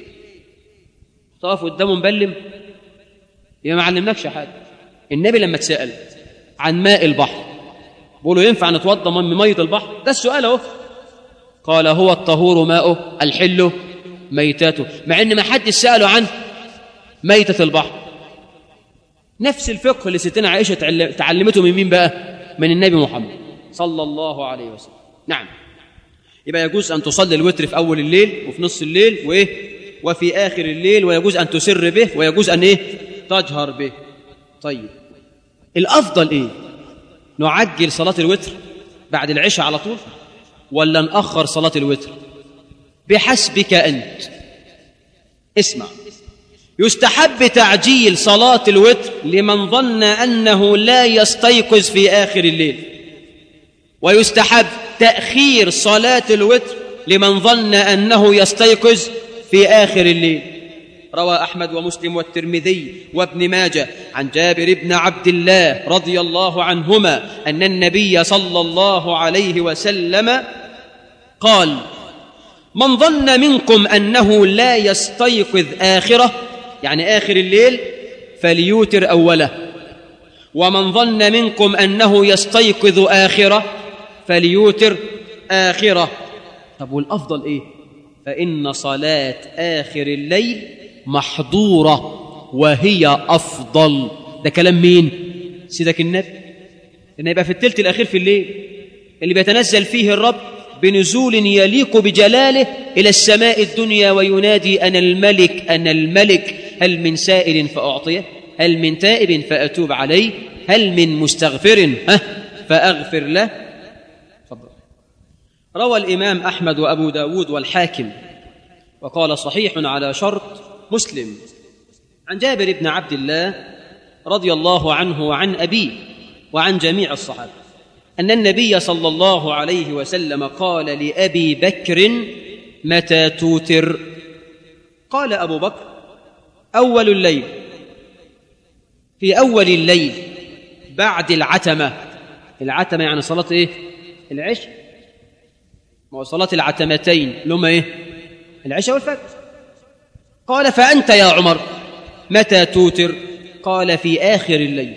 تقف قدامه مبلم، يبقى ما علمناكش حاجة. النبي لما تسأل عن ماء البحر بيقولوا ينفع نتوضى من مية البحر؟ ده السؤال اهو. قال هو الطهور ماؤه الحل ميتاته، مع ان ما حد سأله عن ميتة البحر. نفس الفقه اللي ستنا عائشة تعلمته من مين بقى؟ من النبي محمد صلى الله عليه وسلم. نعم، يبقى يجوز أن تصلي الوتر في أول الليل وفي نص الليل وفي آخر الليل، ويجوز أن تسر به، ويجوز أن تجهر به. طيب الأفضل إيه؟ نعجل صلاة الوتر بعد العشاء على طول ولا نأخر صلاة الوتر؟ بحسبك أنت. اسمع، يستحب تعجيل صلاة الوتر لمن ظن أنه لا يستيقظ في آخر الليل، ويستحب تأخير صلاة الوتر لمن ظن أنه يستيقظ في آخر الليل. روى أحمد ومسلم والترمذي وابن ماجه عن جابر بن عبد الله رضي الله عنهما أن النبي صلى الله عليه وسلم قال: من ظن منكم أنه لا يستيقظ آخره، يعني آخر الليل، فليوتر أوله، ومن ظن منكم أنه يستيقظ آخره فليوتر آخره. طب والأفضل إيه؟ فإن صلاة آخر الليل محظورة وهي أفضل. ده كلام مين؟ سيدك النبي. إن يبقى في الثلث الأخير في الليل اللي بيتنزل فيه الرب بنزول يليق بجلاله إلى السماء الدنيا وينادي أنا الملك أنا الملك، هل من سائل فأعطيه، هل من تائب فأتوب عليه، هل من مستغفر فأغفر له. فضل. روى الإمام أحمد وأبو داود والحاكم وقال صحيح على شرط مسلم عن جابر بن عبد الله رضي الله عنه وعن أبيه وعن جميع الصحابة أن النبي صلى الله عليه وسلم قال لأبي بكر متى توتر؟ قال أبو بكر أول الليل، في أول الليل بعد العتمة. العتمة يعني صلاة إيه؟ العشاء. ما هو صلاة العتمتين لما إيه؟ العشاء والفجر. قال فأنت يا عمر متى توتر؟ قال في آخر الليل.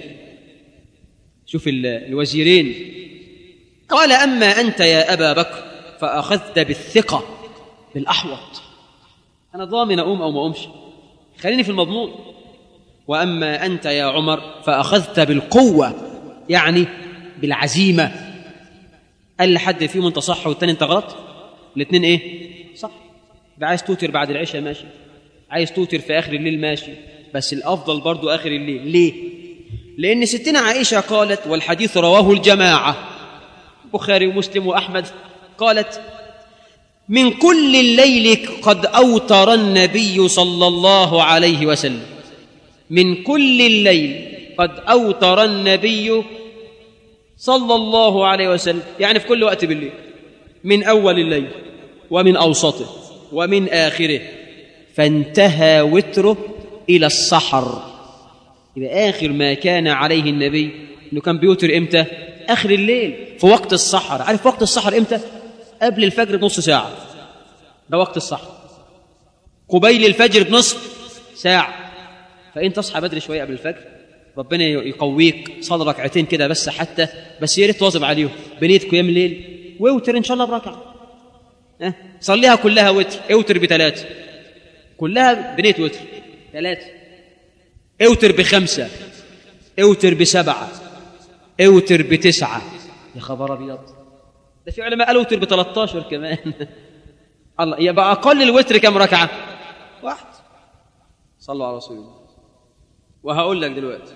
شوف الوزيرين. قال أما أنت يا أبا بكر فأخذت بالثقة بالأحوط، أنا ضامن أقوم أو ما أقومش، خليني في المضمون. وأما أنت يا عمر فأخذت بالقوة، يعني بالعزيمة. قال لحد فيهم أنت صح والتاني أنت غلط؟ الاثنين إيه؟ صح. عايز توتر بعد العشاء ماشي، عايز توتر في آخر الليل ماشي، بس الأفضل برضو آخر الليل. ليه؟ لأن ستنا عائشة قالت، والحديث رواه الجماعة بخاري ومسلم وأحمد، قالت من كل الليل قد أوتر النبي صلى الله عليه وسلم. من كل الليل قد أوتر النبي صلى الله عليه وسلم، يعني في كل وقت بالليل، من أول الليل ومن أوسطه ومن آخره، فانتهى وتره إلى السحر. يبقى آخر ما كان عليه النبي إنه كان بيوتر إمتى؟ آخر الليل في وقت السحر. عارف وقت السحر إمتى؟ قبل الفجر بنص ساعة، ده وقت السحر. قبيل الفجر بنصف ساعة. فإن تصحى بدري شوية قبل الفجر ربنا يقويك، صلي ركعتين كده بس، حتى بس يا ريت تواظب عليهم بنية قيام الليل، واوتر إن شاء الله بركعة، صليها كلها وتر، اوتر ب3، كلها بنية وتر 3، اوتر ب5، اوتر ب7، اوتر ب9. يا خبر ابيض، ده في علماء قالوا اوتر ب13 كمان. الله، يبقى اقل الوتر كم ركعه؟ 1. صلوا على رسول الله. وهقول لك دلوقتي،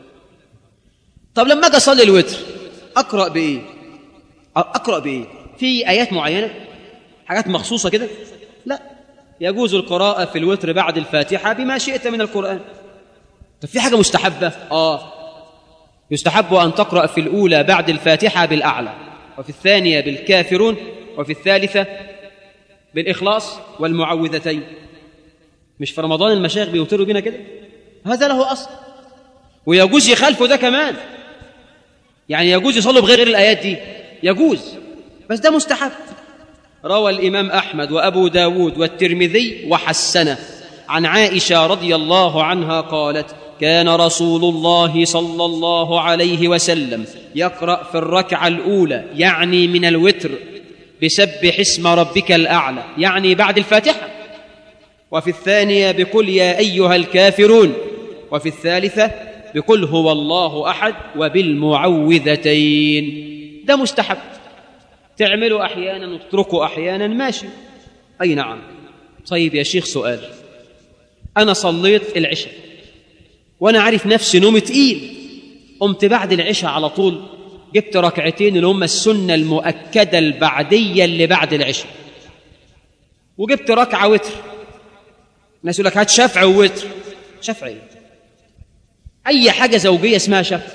طب لما اجي اصلي الوتر اقرا بايه؟ اقرا بايه؟ في ايات معينه، حاجات مخصوصه كده؟ لا، يجوز القراءه في الوتر بعد الفاتحه بما شئت من القران. طب في حاجه مستحبه؟ يستحب ان تقرا في الاولى بعد الفاتحه بالاعلى، وفي الثانيه بالكافرون، وفي الثالثه بالاخلاص والمعوذتين. مش في رمضان المشايخ بيوتروا بينا كده؟ هذا له اصل، ويجوز يخالفوا ده كمان، يعني يجوز يصلوا بغير الايات دي، يجوز، بس ده مستحب. روى الامام احمد وابو داود والترمذي وحسنه عن عائشه رضي الله عنها قالت كان رسول الله صلى الله عليه وسلم يقرأ في الركعة الأولى، يعني من الوتر، بسبح اسم ربك الأعلى، يعني بعد الفاتحة، وفي الثانية بقل يا أيها الكافرون، وفي الثالثة بقل هو الله أحد وبالمعوذتين. ده مستحب، تعملوا أحيانا وتتركوا أحيانا، ماشي. أي نعم. طيب يا شيخ سؤال، أنا صليت العشاء وأنا عارف نفسي نوم تقيل، قمت بعد العشاء على طول جبت ركعتين اللي هم السنة المؤكدة البعدية اللي بعد العشاء، وجبت ركعة وتر. الناس يقول لك هات شفع ووتر. شفعي أي حاجة زوجية اسمها شفع،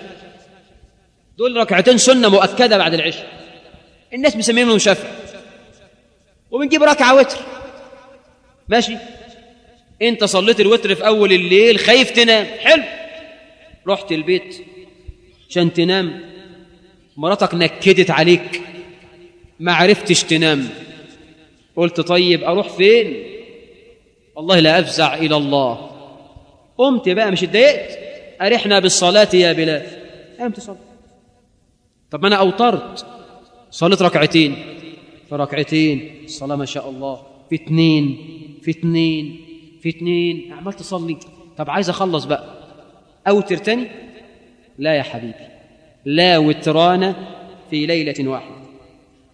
دول ركعتين سنة مؤكدة بعد العشاء، الناس مسمينهم شفع، وبنجيب ركعة وتر، ماشي. انت صليت الوتر في اول الليل، خايف تنام، حلو، رحت البيت عشان تنام، مراتك نكدت عليك، ما عرفتش تنام، قلت طيب اروح فين؟ والله لا افزع الى الله. قمت بقى، مش اتضايقت، ارحنا بالصلاه يا بلال، قمت صلي. طب ما انا اوترت، صليت ركعتين، في ركعتين الصلاه ما شاء الله، في 2 في 2 في 2، عمال تصلي. طب عايز اخلص بقى، اوتر تاني؟ لا يا حبيبي، لا وتران في ليله واحده.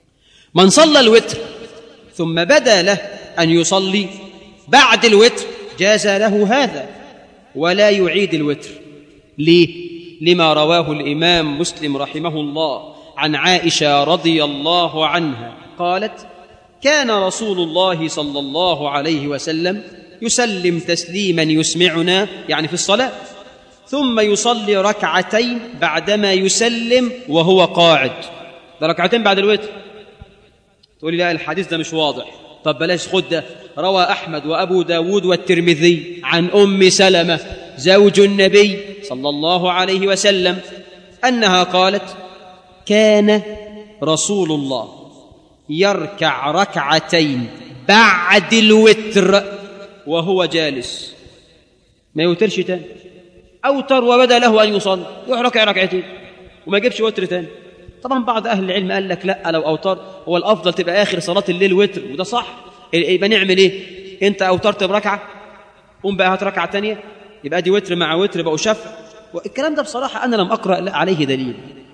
من صلى الوتر ثم بدا له أن يصلي بعد الوتر جاز له هذا ولا يعيد الوتر. ليه؟ لما رواه الإمام مسلم رحمه الله عن عائشة رضي الله عنها قالت: كان رسول الله صلى الله عليه وسلم يسلم تسليما يسمعنا، يعني في الصلاة، ثم يصلي ركعتين بعدما يسلم وهو قاعد. ده ركعتين بعد الوتر. تقولي لا الحديث ده مش واضح. طب بلاش، خد ده. روى أحمد وأبو داود والترمذي عن أم سلمة زوج النبي صلى الله عليه وسلم أنها قالت: كان رسول الله يركع ركعتين بعد الوتر وهو جالس، ما يوترش تاني. أوتر وبدا له أن يصلي يروح ركع ركعتين وما يجيبش وتر تاني. طبعا بعض أهل العلم قال لك لا، لو أوتر هو الأفضل تبقى آخر صلاة الليل وتر، وده صح. يبقى نعمل إيه؟ أنت أوترت بركعة، قوم بقى هات ركعة تانية، يبقى دي وتر مع وتر بقوا شفع. والكلام ده بصراحة أنا لم أقرأ عليه دليل،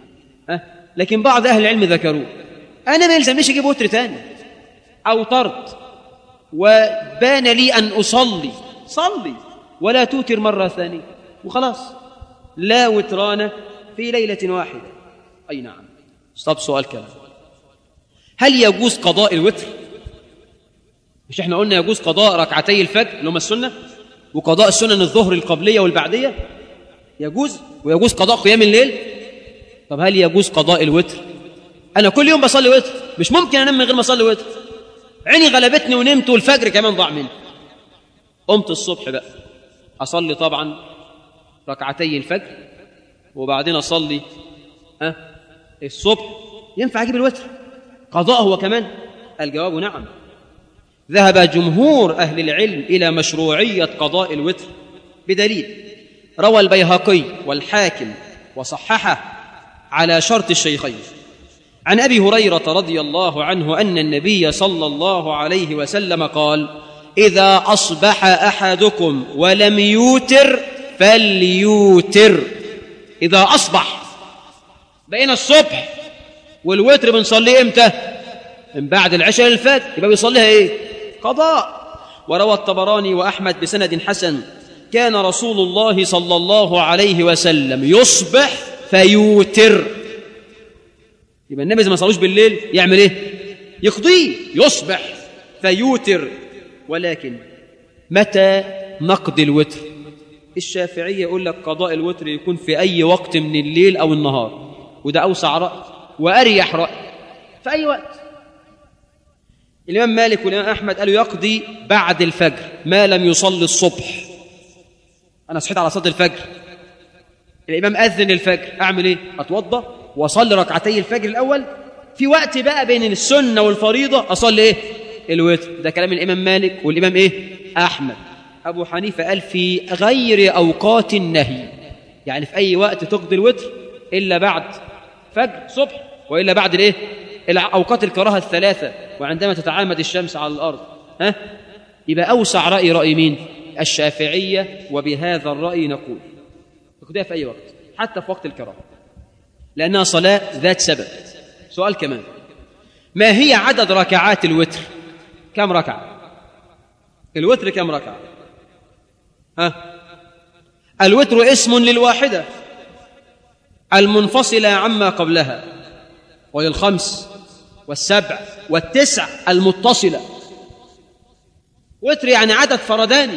لكن بعض أهل العلم ذكروه. أنا ما يلزمنيش أجيب وتر تاني. أوترت وبان لي أن أصلي، صلي ولا توتر مرة ثانية وخلاص. لا وتران في ليلة واحدة. أي نعم. طب سؤال كلام، هل يجوز قضاء الوتر؟ مش احنا قلنا يجوز قضاء ركعتي الفجر اللي هم السنة، وقضاء السنن الظهر القبلية والبعدية يجوز، ويجوز قضاء قيام الليل. طب هل يجوز قضاء الوتر؟ أنا كل يوم بصلي وتر، مش ممكن أنام من غير ما أصلي وتر. عيني غلبتني ونمت والفجر كمان ضاع مني. قمت الصبح بقى أصلي طبعا ركعتي الفجر وبعدين أصلي الصبح. ينفع أجيب الوتر قضاء هو كمان؟ الجواب نعم. ذهب جمهور أهل العلم إلى مشروعية قضاء الوتر بدليل روى البيهقي والحاكم وصححه على شرط الشيخين عن أبي هريرة رضي الله عنه أن النبي صلى الله عليه وسلم قال: إذا أصبح أحدكم ولم يوتر فليوتر. إذا أصبح، بقينا الصبح والوتر بنصليه إمتى؟ من بعد العشاء للفجر، يبقى بيصليها إيه؟ قضاء. وروى الطبراني وأحمد بسند حسن: كان رسول الله صلى الله عليه وسلم يصبح فيوتر. يبقى النبي إذا ما صلوش بالليل يعمل إيه؟ يقضيه، يصبح فيوتر. ولكن متى نقضي الوتر؟ الشافعية يقول لك قضاء الوتر يكون في أي وقت من الليل أو النهار، وده أوسع رأي وأريح رأي، في أي وقت. الإمام مالك والإمام أحمد قالوا يقضي بعد الفجر ما لم يصلي الصبح. أنا صحيت على صلاة الفجر، الإمام أذن الفجر، أعمل إيه؟ أتوضى وأصلي ركعتي الفجر الأول. في وقت بقى بين السنة والفريضة أصلي إيه؟ الوتر. ده كلام الإمام مالك والإمام إيه؟ أحمد. أبو حنيفة قال في غير أوقات النهي، يعني في أي وقت تقضي الوتر إلا بعد فجر صبح، وإلا بعد الإيه؟ أوقات الكراهة الثلاثة، وعندما تتعامد الشمس على الأرض. يبقى أوسع رأي رأي مين؟ الشافعية. وبهذا الرأي نقول تقضيها في أي وقت حتى في وقت الكراهة، لأنها صلاة ذات سبب. سؤال كمان، ما هي عدد ركعات الوتر؟ كم ركعة؟ الوتر كم ركعة؟ الوتر اسم للواحدة المنفصلة عما قبلها، وللخمس والسبع والتسع المتصلة. وتر يعني عدد فرداني،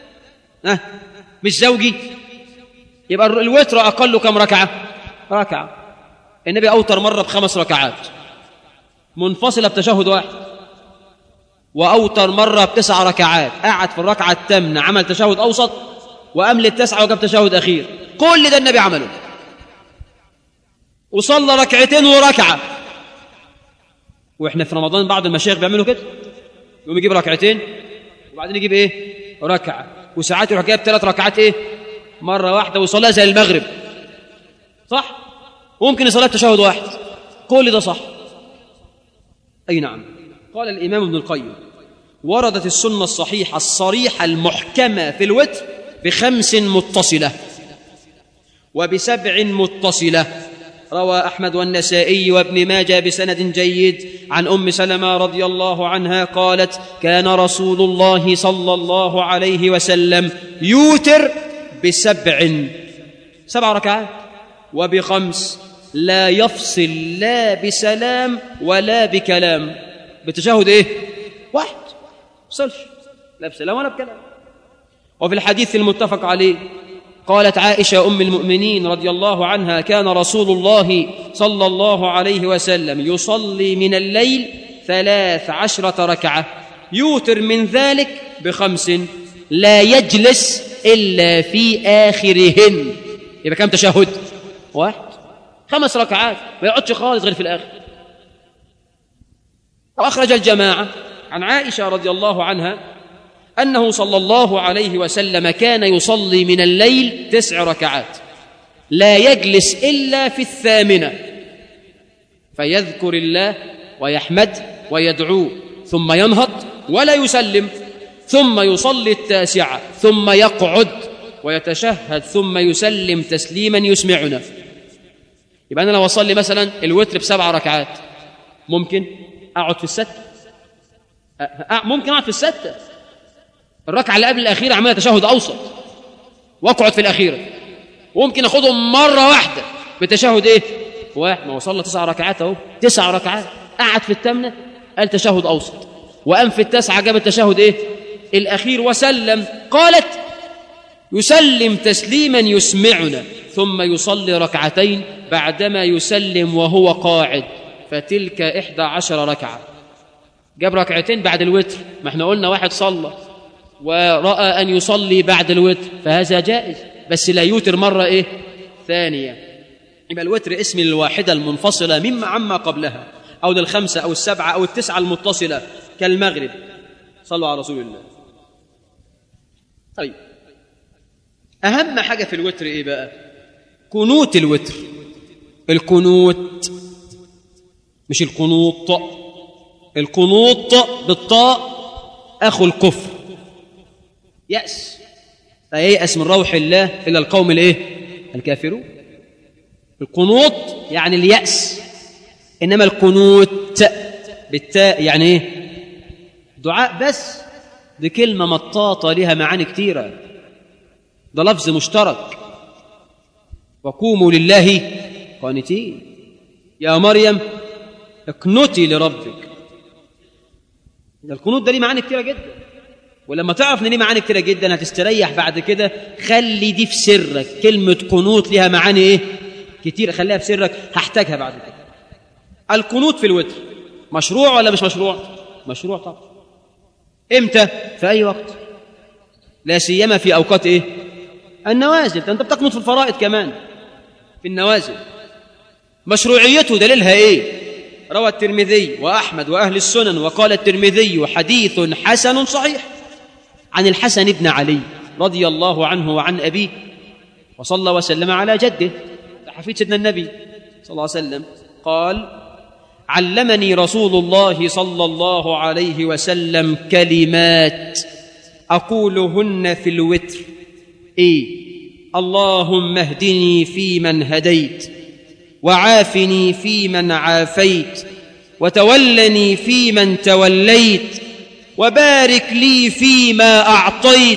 مش زوجي. يبقى الوتر أقل كم ركعة؟ ركعة. النبي أوتر مرة ب5 ركعات منفصلة بتشهد واحد، وأوتر مرة ب9 ركعات، قعد في الركعة الثامنة عمل تشهد أوسط، وأمل التسعة وجاب تشهد أخير. كل ده النبي عمله، وصلى ركعتين وركعة. وإحنا في رمضان بعض المشايخ بيعملوا كده، يقوم يجيب ركعتين وبعدين يجيب إيه؟ ركعة، وساعات يروح جايب 3 ركعات إيه؟ مرة واحدة، ويصليها زي المغرب، صح؟ وممكن يصليها بتشهد واحد. كل ده صح. أي نعم. قال الإمام ابن القيم: وردت السنة الصحيحة الصريحة المحكمة في الوتر ب5 متصلة وب7 متصلة. روى أحمد والنسائي وابن ماجه بسند جيد عن أم سلمة رضي الله عنها قالت كان رسول الله صلى الله عليه وسلم يوتر سبع ركعات وب5 لا يفصل لا بسلام ولا بكلام. بالتشهد إيه؟ واحد صلش لا بسلام ولا بكلام. وفي الحديث المتفق عليه قالت عائشة أم المؤمنين رضي الله عنها كان رسول الله صلى الله عليه وسلم يصلي من الليل 13 ركعة يوتر من ذلك ب5 لا يجلس إلا في آخرهن. يبقى كم تشهد؟ واحد. 5 ركعات ما يقعدش خالص غير في الآخر. وأخرج الجماعة عن عائشة رضي الله عنها أنه صلى الله عليه وسلم كان يصلي من الليل 9 ركعات لا يجلس إلا في 8 فيذكر الله ويحمد ويدعو ثم ينهض ولا يسلم ثم يصلي 9 ثم يقعد ويتشهد ثم يسلم تسليما يسمعنا. يبقى أنا لو أصلي مثلا الوتر ب7 ركعات ممكن أقعد في 6 ممكن أقعد في 6 الركعة اللي قبل الأخيرة عملها تشهد أوسط وأقعد في الأخيرة وممكن أخذهم مرة واحدة بتشهد إيه؟ واحد. ما وصلنا 9 ركعات أهو 9 ركعات قعد في 8 قال تشهد أوسط وقام في 9 جاب التشهد إيه؟ الأخير وسلم. قالت يسلم تسليما يسمعنا ثم يصلي 2 ركعتين بعدما يسلم وهو قاعد فتلك 11 ركعة. جاب 2 ركعتين بعد الوتر. ما احنا قلنا واحد صلى ورأى أن يصلي بعد الوتر فهذا جائز بس لا يوتر مرة إيه؟ ثانية. يبقى الوتر اسم للواحدة المنفصلة مما عما قبلها أو لل5 أو ال7 أو ال9 المتصلة كالمغرب. صلوا على رسول الله. طيب أهم حاجة في الوتر إيه بقى؟ قنوت الوتر. القنوت مش القنوط. القنوط بالطاء أخو الكفر يأس فييأس من روح الله إلا القوم الإيه؟ الكافرون. القنوط يعني اليأس. إنما القنوت بالتاء يعني إيه؟ دعاء بس. دي كلمة مطاطة لها معاني كتيرة. ده لفظ مشترك. وقوموا لله قانتين يا مريم اقنتي لربك. القنوت ده ليه معاني كتيرة جدا ولما تعرف ان ليه معاني كتيرة جدا هتستريح بعد كده. خلي دي في سرك. كلمة قنوت لها معاني ايه؟ كتير. خليها في سرك هحتاجها بعد كده. القنوت في الوتر مشروع ولا مش مشروع؟ مشروع طبعا. امتى؟ في اي وقت لا سيما في اوقات ايه؟ النوازل. انت بتقنط في الفرائض كمان في النوازل. مشروعيته دليلها ايه؟ روى الترمذي وأحمد وأهل السنن وقال الترمذي حديث حسن صحيح عن الحسن بن علي رضي الله عنه وعن أبيه وصلى وسلم على جده حفيد سيدنا النبي صلى الله عليه وسلم قال علمني رسول الله صلى الله عليه وسلم كلمات أقولهن في الوتر إيه؟ اللهم اهدني فيمن هديت وعافني فيمن عافيت وتولني فيمن توليت وبارك لي فيما أعطيت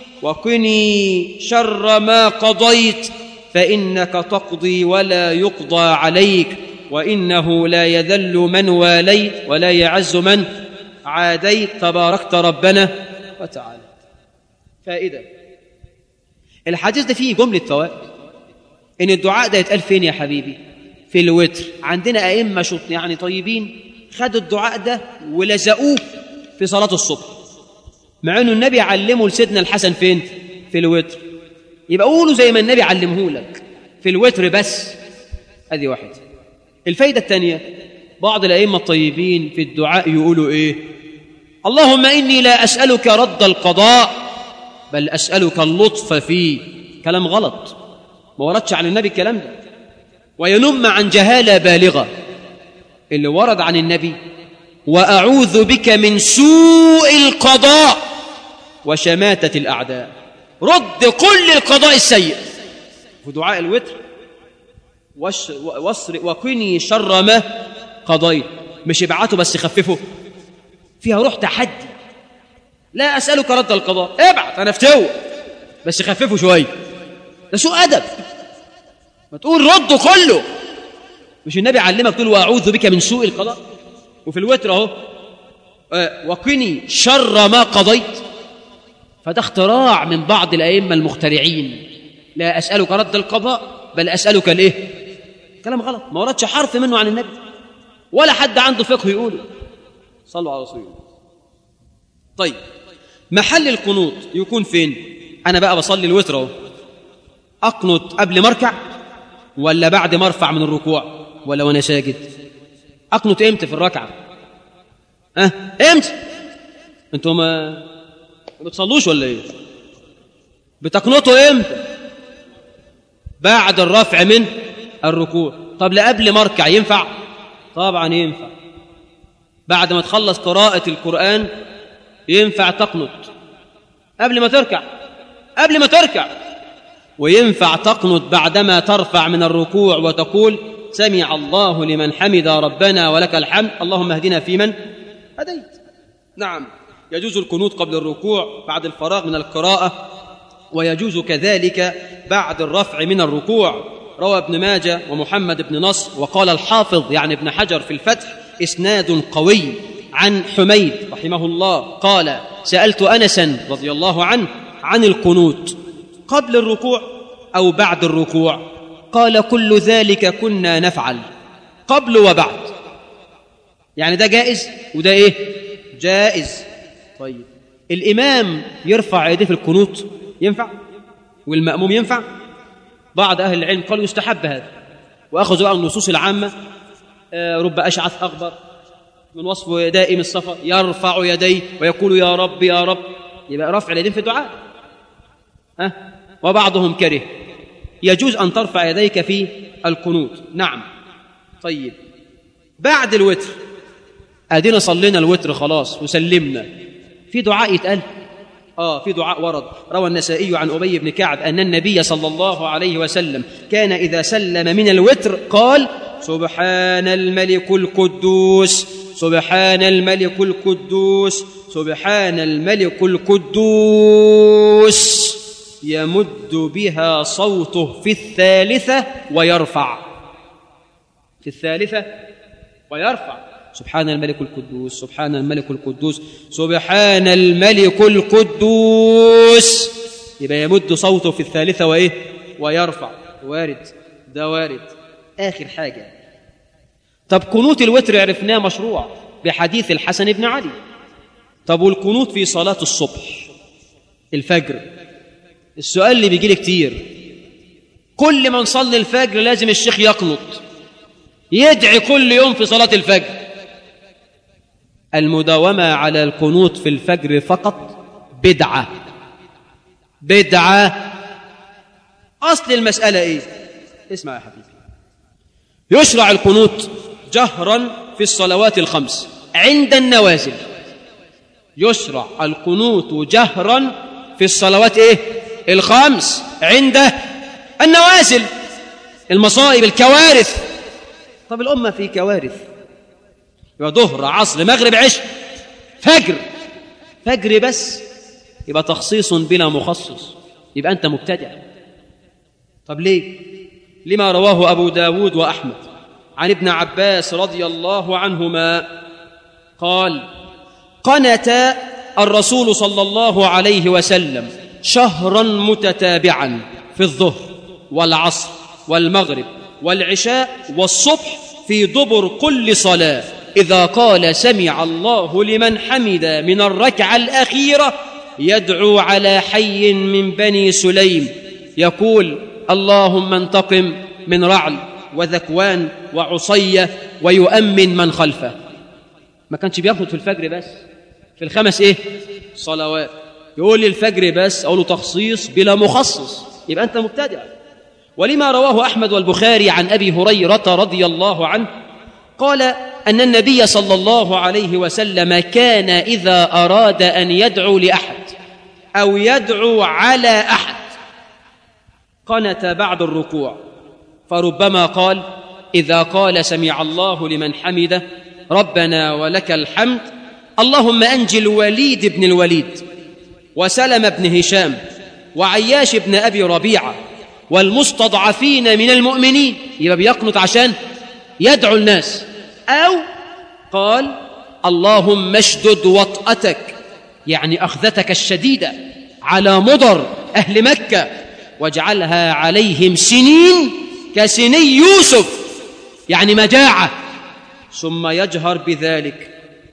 وقني شر ما قضيت فإنك تقضي ولا يقضى عليك وإنه لا يذل من واليت ولا يعز من عاديت تباركت ربنا وتعالى. فائدة الحديث ده فيه جملة فوائد. إن الدعاء ده يتقال فين يا حبيبي؟ في الوتر. عندنا أئمة يعني طيبين خدوا الدعاء ده ولزقوه في صلاة الصبح مع أنه النبي علمه لسيدنا الحسن فين؟ في الوتر. يبقى قولوا زي ما النبي علمه لك في الوتر بس. هذه واحدة. الفايدة الثانية بعض الأئمة الطيبين في الدعاء يقولوا إيه؟ اللهم إني لا أسألك رد القضاء بل أسألك اللطف فيه. كلام غلط ما وردش عن النبي الكلام ده وينم عن جهالة بالغة. اللي ورد عن النبي وأعوذ بك من سوء القضاء وشماتة الأعداء. رد كل القضاء السيء في دعاء الوتر وقني شر ما قضيت. مش ابعته بس خففه، فيها روح تحدي. لا أسألك رد القضاء، ابعت أنا افتوى بس خففه شوية. ده سوء أدب، ما تقول رده كله. مش النبي علمك تقول وأعوذ بك من سوء القضاء؟ وفي الوتر اهو وقني شر ما قضيت. فده اختراع من بعض الأئمة المخترعين. لا أسألك رد القضاء بل أسألك الإيه؟ كلام غلط، ما وردش حرف منه عن النبي ولا حد عنده فقه يقوله. صلوا على رسول الله. طيب محل القنوط يكون فين؟ أنا بقى بصلي الوتر اهو، أقنط قبل ما أركع ولا بعد ما أرفع من الركوع ولا وأنا ساجد؟ أقنط إمتى في الركعة؟ إمتى؟ أنتوا ما بتصلوش ولا إيه؟ بتقنطوا إمتى؟ بعد الرفع من الركوع. طب لا قبل ما أركع ينفع؟ طبعا ينفع. بعد ما تخلص قراءة القرآن ينفع تقنط قبل ما تركع، قبل ما تركع. وينفع تقنط بعدما ترفع من الركوع وتقول سمع الله لمن حمد ربنا ولك الحمد اللهم اهدنا فيمن هديت. نعم يجوز القنوت قبل الركوع بعد الفراغ من القراءة، ويجوز كذلك بعد الرفع من الركوع. روى ابن ماجه ومحمد بن نصر وقال الحافظ يعني ابن حجر في الفتح إسناد قوي عن حميد رحمه الله قال سألت أنسا رضي الله عنه عن القنوت قبل الركوع أو بعد الركوع، قال كل ذلك كنا نفعل قبل وبعد. يعني ده جائز وده إيه؟ جائز. طيب الإمام يرفع يديه في القنوت ينفع؟ والمأموم ينفع؟ بعض أهل العلم قالوا يستحب هذا، وأخذوا بقى النصوص العامة رب أشعث أغبر من وصفه دائم الصفا يرفع يديه ويقول يا رب يا رب، يبقى رفع اليدين في الدعاء. وبعضهم كره. يجوز أن ترفع يديك في القنوت. نعم. طيب بعد الوتر أدينا صلينا الوتر خلاص وسلمنا، في دعاء يتقال؟ في دعاء ورد. روى النسائي عن أبي بن كعب أن النبي صلى الله عليه وسلم كان إذا سلم من الوتر قال سبحان الملك القدوس سبحان الملك القدوس سبحان الملك القدوس، يمد بها صوته في الثالثة ويرفع، في الثالثة ويرفع سبحان الملك القدوس سبحان الملك القدوس سبحان الملك القدوس، يبقى يمد صوته في الثالثة وإيه؟ ويرفع. وارد، ده وارد. آخر حاجة، طب قنوت الوتر عرفناه مشروع بحديث الحسن بن علي. طب والقنوت في صلاة الصبح الفجر؟ السؤال اللي بيجي لي كتير، كل ما نصلي الفجر لازم الشيخ يقنط يدعي كل يوم في صلاة الفجر. المداومة على القنوت في الفجر فقط بدعة، بدعة. أصل المسألة إيه؟ اسمع يا حبيبي، يشرع القنوت جهرا في الصلوات الخمس عند النوازل. يشرع القنوت جهرا في الصلوات إيه؟ الخمس عند النوازل، المصائب الكوارث. طب الأمة في كوارث، يبقى ظهر عصر مغرب عشاء فجر، فجر بس، يبقى تخصيص بلا مخصص، يبقى أنت مبتدع. طب ليه؟ لما رواه أبو داود وأحمد عن ابن عباس رضي الله عنهما قال قنت الرسول صلى الله عليه وسلم شهرا متتابعا في الظهر والعصر والمغرب والعشاء والصبح في دبر كل صلاة إذا قال سمع الله لمن حمد من الركعة الأخيرة يدعو على حي من بني سليم يقول اللهم انتقم من رعل وذكوان وعصية ويؤمن من خلفه. ما كانش بيقنط في الفجر بس، في الخمس إيه؟ صلوات. يقول لي الفجر بس، أقوله تخصيص بلا مخصص، يبقى أنت مبتدع. ولما رواه أحمد والبخاري عن أبي هريرة رضي الله عنه قال أن النبي صلى الله عليه وسلم كان إذا أراد أن يدعو لأحد أو يدعو على أحد قنت بعد الركوع، فربما قال إذا قال سمع الله لمن حمده ربنا ولك الحمد اللهم أنجي الوليد بن الوليد وسلم بن هشام وعياش بن أبي ربيعة والمستضعفين من المؤمنين. يبقى بيقنط عشان يدعو الناس. أو قال اللهم اشدد وطأتك يعني أخذتك الشديدة على مضر أهل مكة واجعلها عليهم سنين كسني يوسف يعني مجاعة، ثم يجهر بذلك.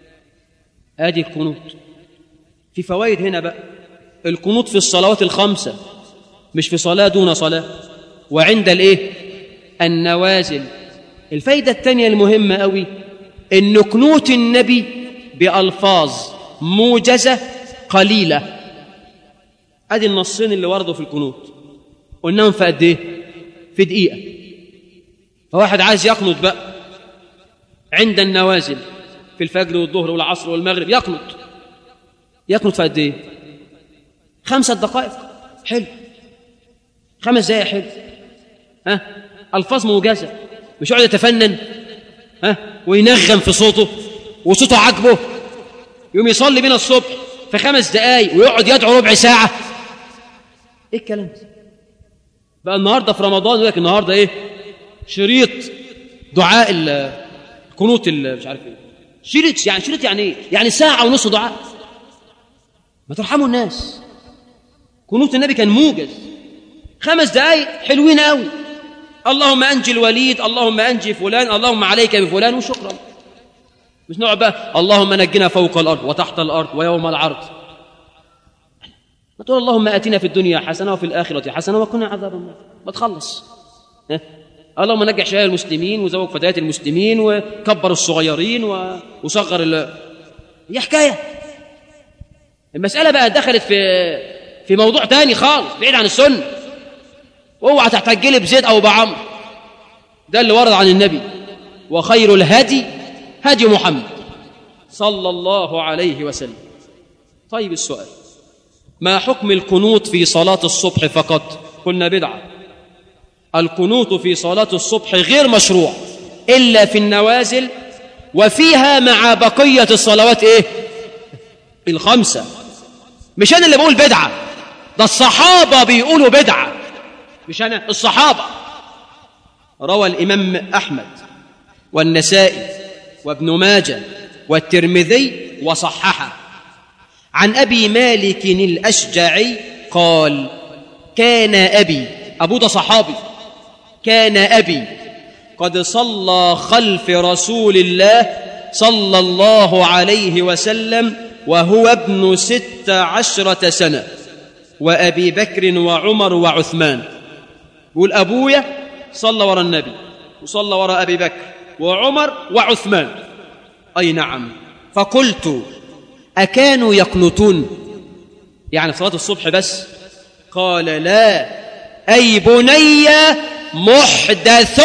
آدي القنوت. في فوائد هنا بقى. القنوت في الصلوات الخمسة، مش في صلاة دون صلاة، وعند النوازل. الفايدة الثانية المهمة قوي إن قنوت النبي بألفاظ موجزة قليلة. أدي النصين اللي وردوا في القنوت، قلناهم في قد إيه؟ في دقيقة. فواحد عايز يقنط بقى عند النوازل في الفجر والظهر والعصر والمغرب، يقنط في قد إيه؟ 5 دقائق. حلو. 5 دقائق. حلو. ألفاظ موجزة، مش يقعد يتفنن وينغم في صوته وصوته عاجبه، يقوم يصلي بينا الصبح في 5 دقائق ويقعد يدعو ربع ساعة. ايه الكلام ده بقى؟ النهارده في رمضان يقول لك النهارده ايه؟ شريط دعاء القنوت مش عارف ايه. شريط يعني ايه؟ يعني 1.5 ساعة دعاء. ما ترحموا الناس. قنوت النبي كان موجز، 5 دقائق حلوين قوي. اللهم أنجي الوليد، اللهم أنجي فلان، اللهم عليك بفلان، وشكرا. مش نقعد بقى اللهم نجنا فوق الأرض وتحت الأرض ويوم العرض. ما تقول اللهم آتنا في الدنيا حسنة وفي الآخرة حسنة وقنا عذاب النار. ما تخلص. اللهم نجح شباب المسلمين وزوج فتيات المسلمين وكبر الصغيرين وصغر هي حكاية. المسألة بقى دخلت في موضوع تاني خالص بعيد عن السنة. واوعى تحتجلي بزيد أو بعمر. ده اللي ورد عن النبي. وخير الهدي هدي محمد صلى الله عليه وسلم. طيب السؤال، ما حكم القنوت في صلاة الصبح فقط؟ قلنا بدعة. القنوت في صلاة الصبح غير مشروع إلا في النوازل، وفيها مع بقية الصلوات إيه؟ 5. مش أنا اللي بقول بدعة، ده الصحابة بيقولوا بدعة، مش أنا، الصحابة. روى الإمام أحمد والنسائي وابن ماجه والترمذي وصححه عن أبي مالك الأشجعي قال كان أبي، أبو ده صحابي، كان أبي قد صلى خلف رسول الله صلى الله عليه وسلم وهو ابن 16 سنة، وأبي بكر وعمر وعثمان. يقول أبويا صلى وراء النبي وصلى وراء أبي بكر وعمر وعثمان. أي نعم. فقلت أكانوا يقنطون يعني صلاة الصبح بس؟ قال لا، أي بني محدث.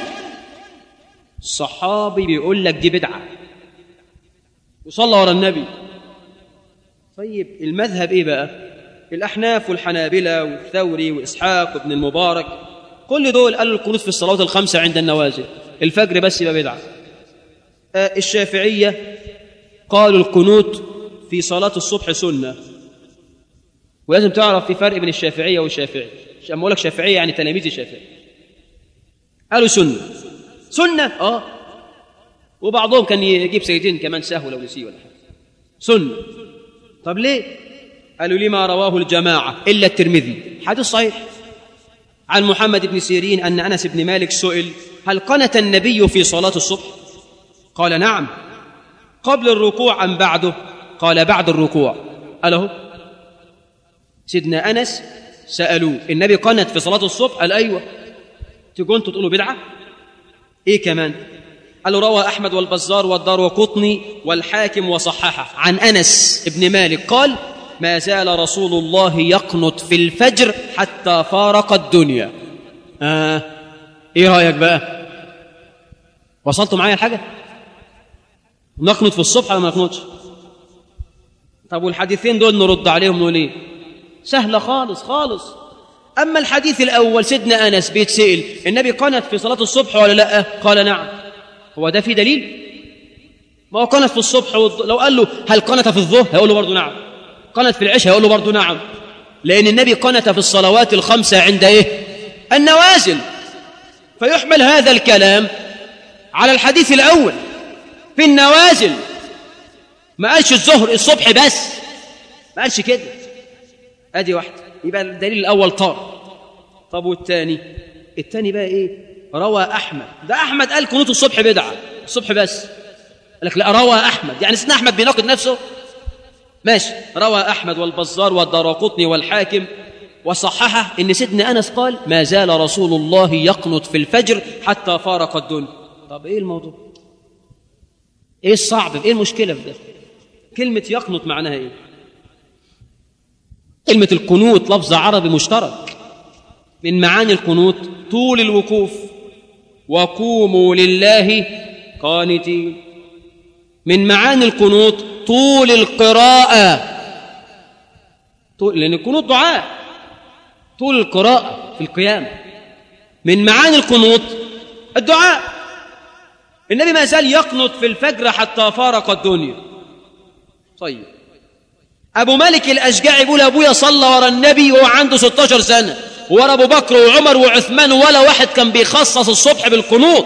الصحابي بيقول لك دي بدعة وصلى وراء النبي. طيب المذهب إيه بقى؟ الأحناف والحنابلة والثوري وإسحاق وابن المبارك كل دول قالوا القنوت في الصلوات 5 عند النوازل، الفجر بس يبقى بدعة. الشافعية قالوا القنوت في صلاة الصبح سنة. ولازم تعرف في فرق بين الشافعية والشافعي. أما أقول لك شافعية يعني تلاميذ الشافعي. قالوا سنة وبعضهم كان يجيب سيدين كمان سهو لو نسيه ولا حاجة. سنة. طب ليه؟ قالوا لما رواه الجماعة إلا الترمذي، حديث صحيح عن محمد بن سيرين أن أنس بن مالك سئل هل قنت النبي في صلاة الصبح؟ قال نعم. قبل الركوع أم بعده؟ قال بعد الركوع. قاله سيدنا أنس سألوه النبي قنت في صلاة الصبح؟ قال أيوة. تقول أنتوا تقولوا بدعة؟ إيه كمان؟ قالوا روى أحمد والبزار والدارقطني والحاكم وصححه عن أنس بن مالك قال ما زال رسول الله يقنت في الفجر حتى فارق الدنيا. إيه رأيك بقى؟ وصلتوا معايا الحاجة؟ نقنت في الصبح ولا ما نقنتش؟ طب والحديثين دول نرد عليهم نقول ايه؟ سهلة خالص خالص. أما الحديث الأول سيدنا أنس بيتسئل النبي قنت في صلاة الصبح ولا لا؟ قال نعم. هو ده في دليل؟ ما هو قنت في الصبح لو قال له هل قنت في الظهر هيقول له برضه نعم، قنت في العشاء هيقول له برضه نعم، لأن النبي قنت في الصلوات الخمسة عند إيه؟ النوازل. فيحمل هذا الكلام على الحديث الأول في النوازل. ما قالش الظهر الصبح بس، ما قالش كده. أدي واحدة، يبقى الدليل الأول طار. طب والثاني؟ الثاني بقى إيه؟ روى أحمد. ده أحمد قال قنوت الصبح بدعة، الصبح بس. قال لك لا، روى أحمد، يعني سيدنا أحمد بيناقض نفسه؟ ماشي. روى أحمد والبزار والدارقطني والحاكم وصححه إن سيدنا أنس قال ما زال رسول الله يقنط في الفجر حتى فارق الدنيا. طب إيه الموضوع؟ إيه الصعب؟ إيه المشكلة في ده؟ كلمة يقنط معناها إيه؟ كلمة القنوت لفظ عربي مشترك. من معاني القنوت طول الوقوف، وقوموا لله قانتين. من معاني القنوت طول القراءة، لأن القنوت دعاء، طول القراءة في القيام. من معاني القنوت الدعاء. النبي ما زال يقنط في الفجر حتى فارق الدنيا. طيب، أبو مالك الأشجعي بيقول أبويا صلى ورا النبي وهو عنده 16 سنة، ورا أبو بكر وعمر وعثمان، ولا واحد كان بيخصص الصبح بالقنوط.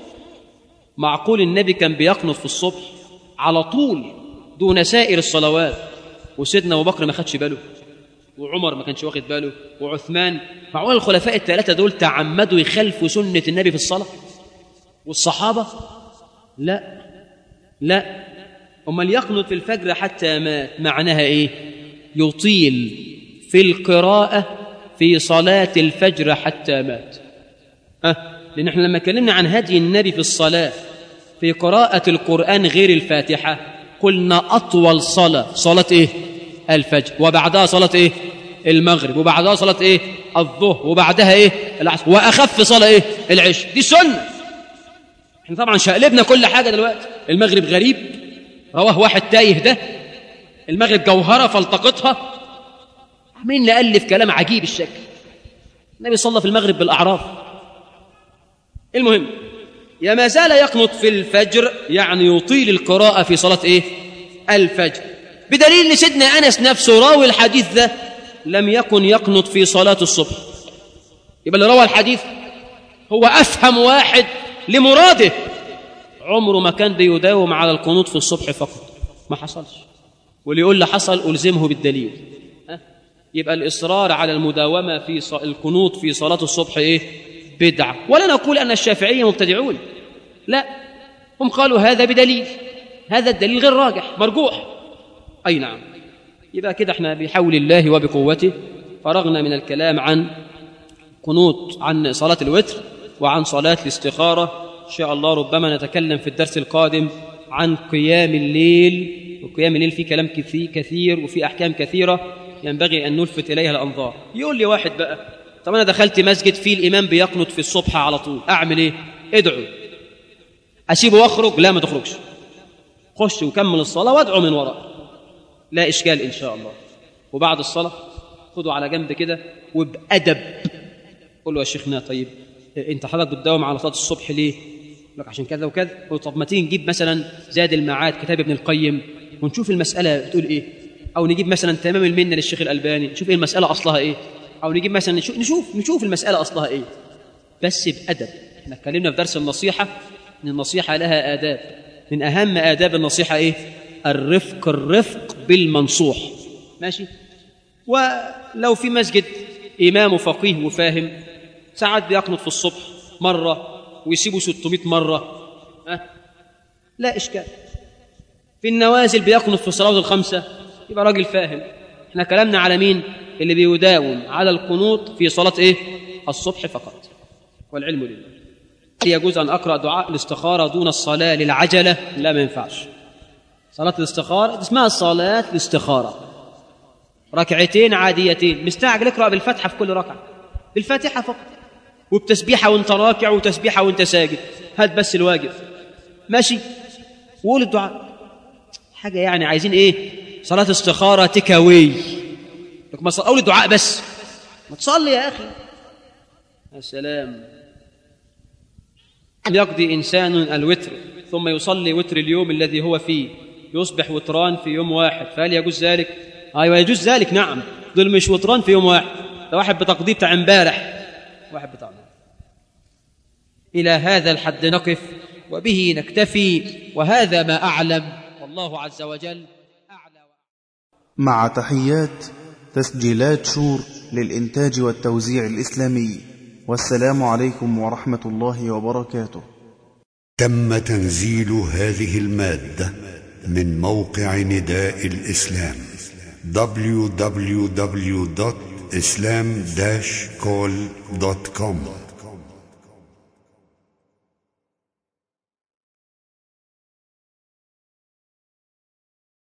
معقول النبي كان بيقنط في الصبح على طول دون سائر الصلوات، وسيدنا أبو بكر ما خدش باله، وعمر ما كانش واخد باله، وعثمان؟ معقول الخلفاء الثلاثة دول تعمدوا يخالفوا سنة النبي في الصلاة؟ والصحابة؟ لا لا. أمال يقنط في الفجر حتى مات معناها إيه؟ يطيل في القراءة في صلاة الفجر حتى مات. لأن احنا لما كلمنا عن هدي النبي في الصلاة في قراءة القرآن غير الفاتحة قلنا أطول صلاة إيه؟ الفجر، وبعدها صلاة إيه؟ المغرب، وبعدها صلاة إيه؟ الظهر، وبعدها إيه؟ العصر، وأخف صلاة إيه؟ العشاء. دي سنة. احنا طبعا شقلبنا كل حاجة دلوقتي. المغرب غريب، رواه واحد تايه ده. المغرب جوهرة فالتقطها. عمالين نألف كلام عجيب الشكل. النبي صلى في المغرب بالأعراف. المهم، يا ما زال يقنط في الفجر يعني يطيل القراءة في صلاة إيه؟ الفجر. بدليل ان سيدنا أنس نفسه راوي الحديث ده لم يكن يقنط في صلاة الصبح. يبقى اللي روى الحديث هو أفهم واحد لمراده. عمره ما كان بيداوم على القنوط في الصبح فقط، ما حصلش. واللي يقول له حصل ألزمه بالدليل. يبقى الإصرار على المداومة في القنوط في صلاة الصبح إيه؟ بدعة. ولا نقول أن الشافعية مبتدعون، لا، هم قالوا هذا بدليل، هذا الدليل غير راجح، مرجوح. أي نعم. يبقى كده احنا بحول الله وبقوته فرغنا من الكلام عن قنوط، عن صلاة الوتر وعن صلاة الاستخارة. إن شاء الله ربما نتكلم في الدرس القادم عن قيام الليل. وقيام الليل فيه كلام كثير وفيه أحكام كثيرة ينبغي أن نلفت إليها الأنظار. يقول لي واحد بقى، طب أنا دخلت مسجد فيه الإمام بيقنط في الصبح على طول، أعمل إيه؟ ادعو. أسيبه وأخرج؟ لا، ما تخرجش، خش وكمل الصلاة وادعو من وراء، لا إشكال إن شاء الله. وبعد الصلاة خده على جنب كده وبأدب قول له يا شيخنا طيب أنت حضرتك بتداوم على صلاة الصبح ليه؟ لك عشان كذا وكذا. طب ما تيجي نجيب مثلا زاد المعاد كتاب ابن القيم ونشوف المسألة بتقول إيه، أو نجيب مثلا تمام المنة للشيخ الألباني نشوف إيه المسألة أصلها إيه، أو نجيب مثلا نشوف المسألة أصلها إيه، بس بأدب. احنا اتكلمنا في درس النصيحة إن النصيحة لها آداب. من أهم آداب النصيحة إيه؟ الرفق بالمنصوح. ماشي. ولو في مسجد إمام فقيه وفاهم ساعات بيقنط في الصبح مرة ويسيبوا 600 مرة، لا إشكال. في النوازل بيقنط في الصلوات الخمسة، يبقى راجل فاهم. احنا كلامنا على مين؟ اللي بيداوم على القنوط في صلاة إيه؟ الصبح فقط، والعلم لله. يجوز أن أقرأ دعاء الاستخارة دون الصلاة للعجلة؟ لا، ما ينفعش. صلاة الاستخارة اسمها صلاة الاستخارة، ركعتين عاديتين، مستعجل اقرأ بالفتحة في كل ركعة، بالفاتحة فقط، وبتسبيحة وانت راكع وتسبيحة وانت ساجد، هات بس الواجب. ماشي. وقول الدعاء. حاجة يعني عايزين ايه؟ صلاة استخارة تكاوي، لك ما قول الدعاء بس، ما تصلي يا أخي. يا سلام. يقضي إنسان الوتر ثم يصلي وتر اليوم الذي هو فيه، يصبح وتران في يوم واحد، فهل يجوز ذلك؟ أيوة يجوز ذلك، نعم. دول مش وتران في يوم واحد، ده واحد بتقضيه بتاع امبارح، واحد بتاع امبارح. إلى هذا الحد نقف وبه نكتفي، وهذا ما أعلم، والله عز وجل أعلى. مع تحيات تسجيلات شور للإنتاج والتوزيع الإسلامي، والسلام عليكم ورحمة الله وبركاته. تم تنزيل هذه المادة من موقع نداء الإسلام www.islam-call.com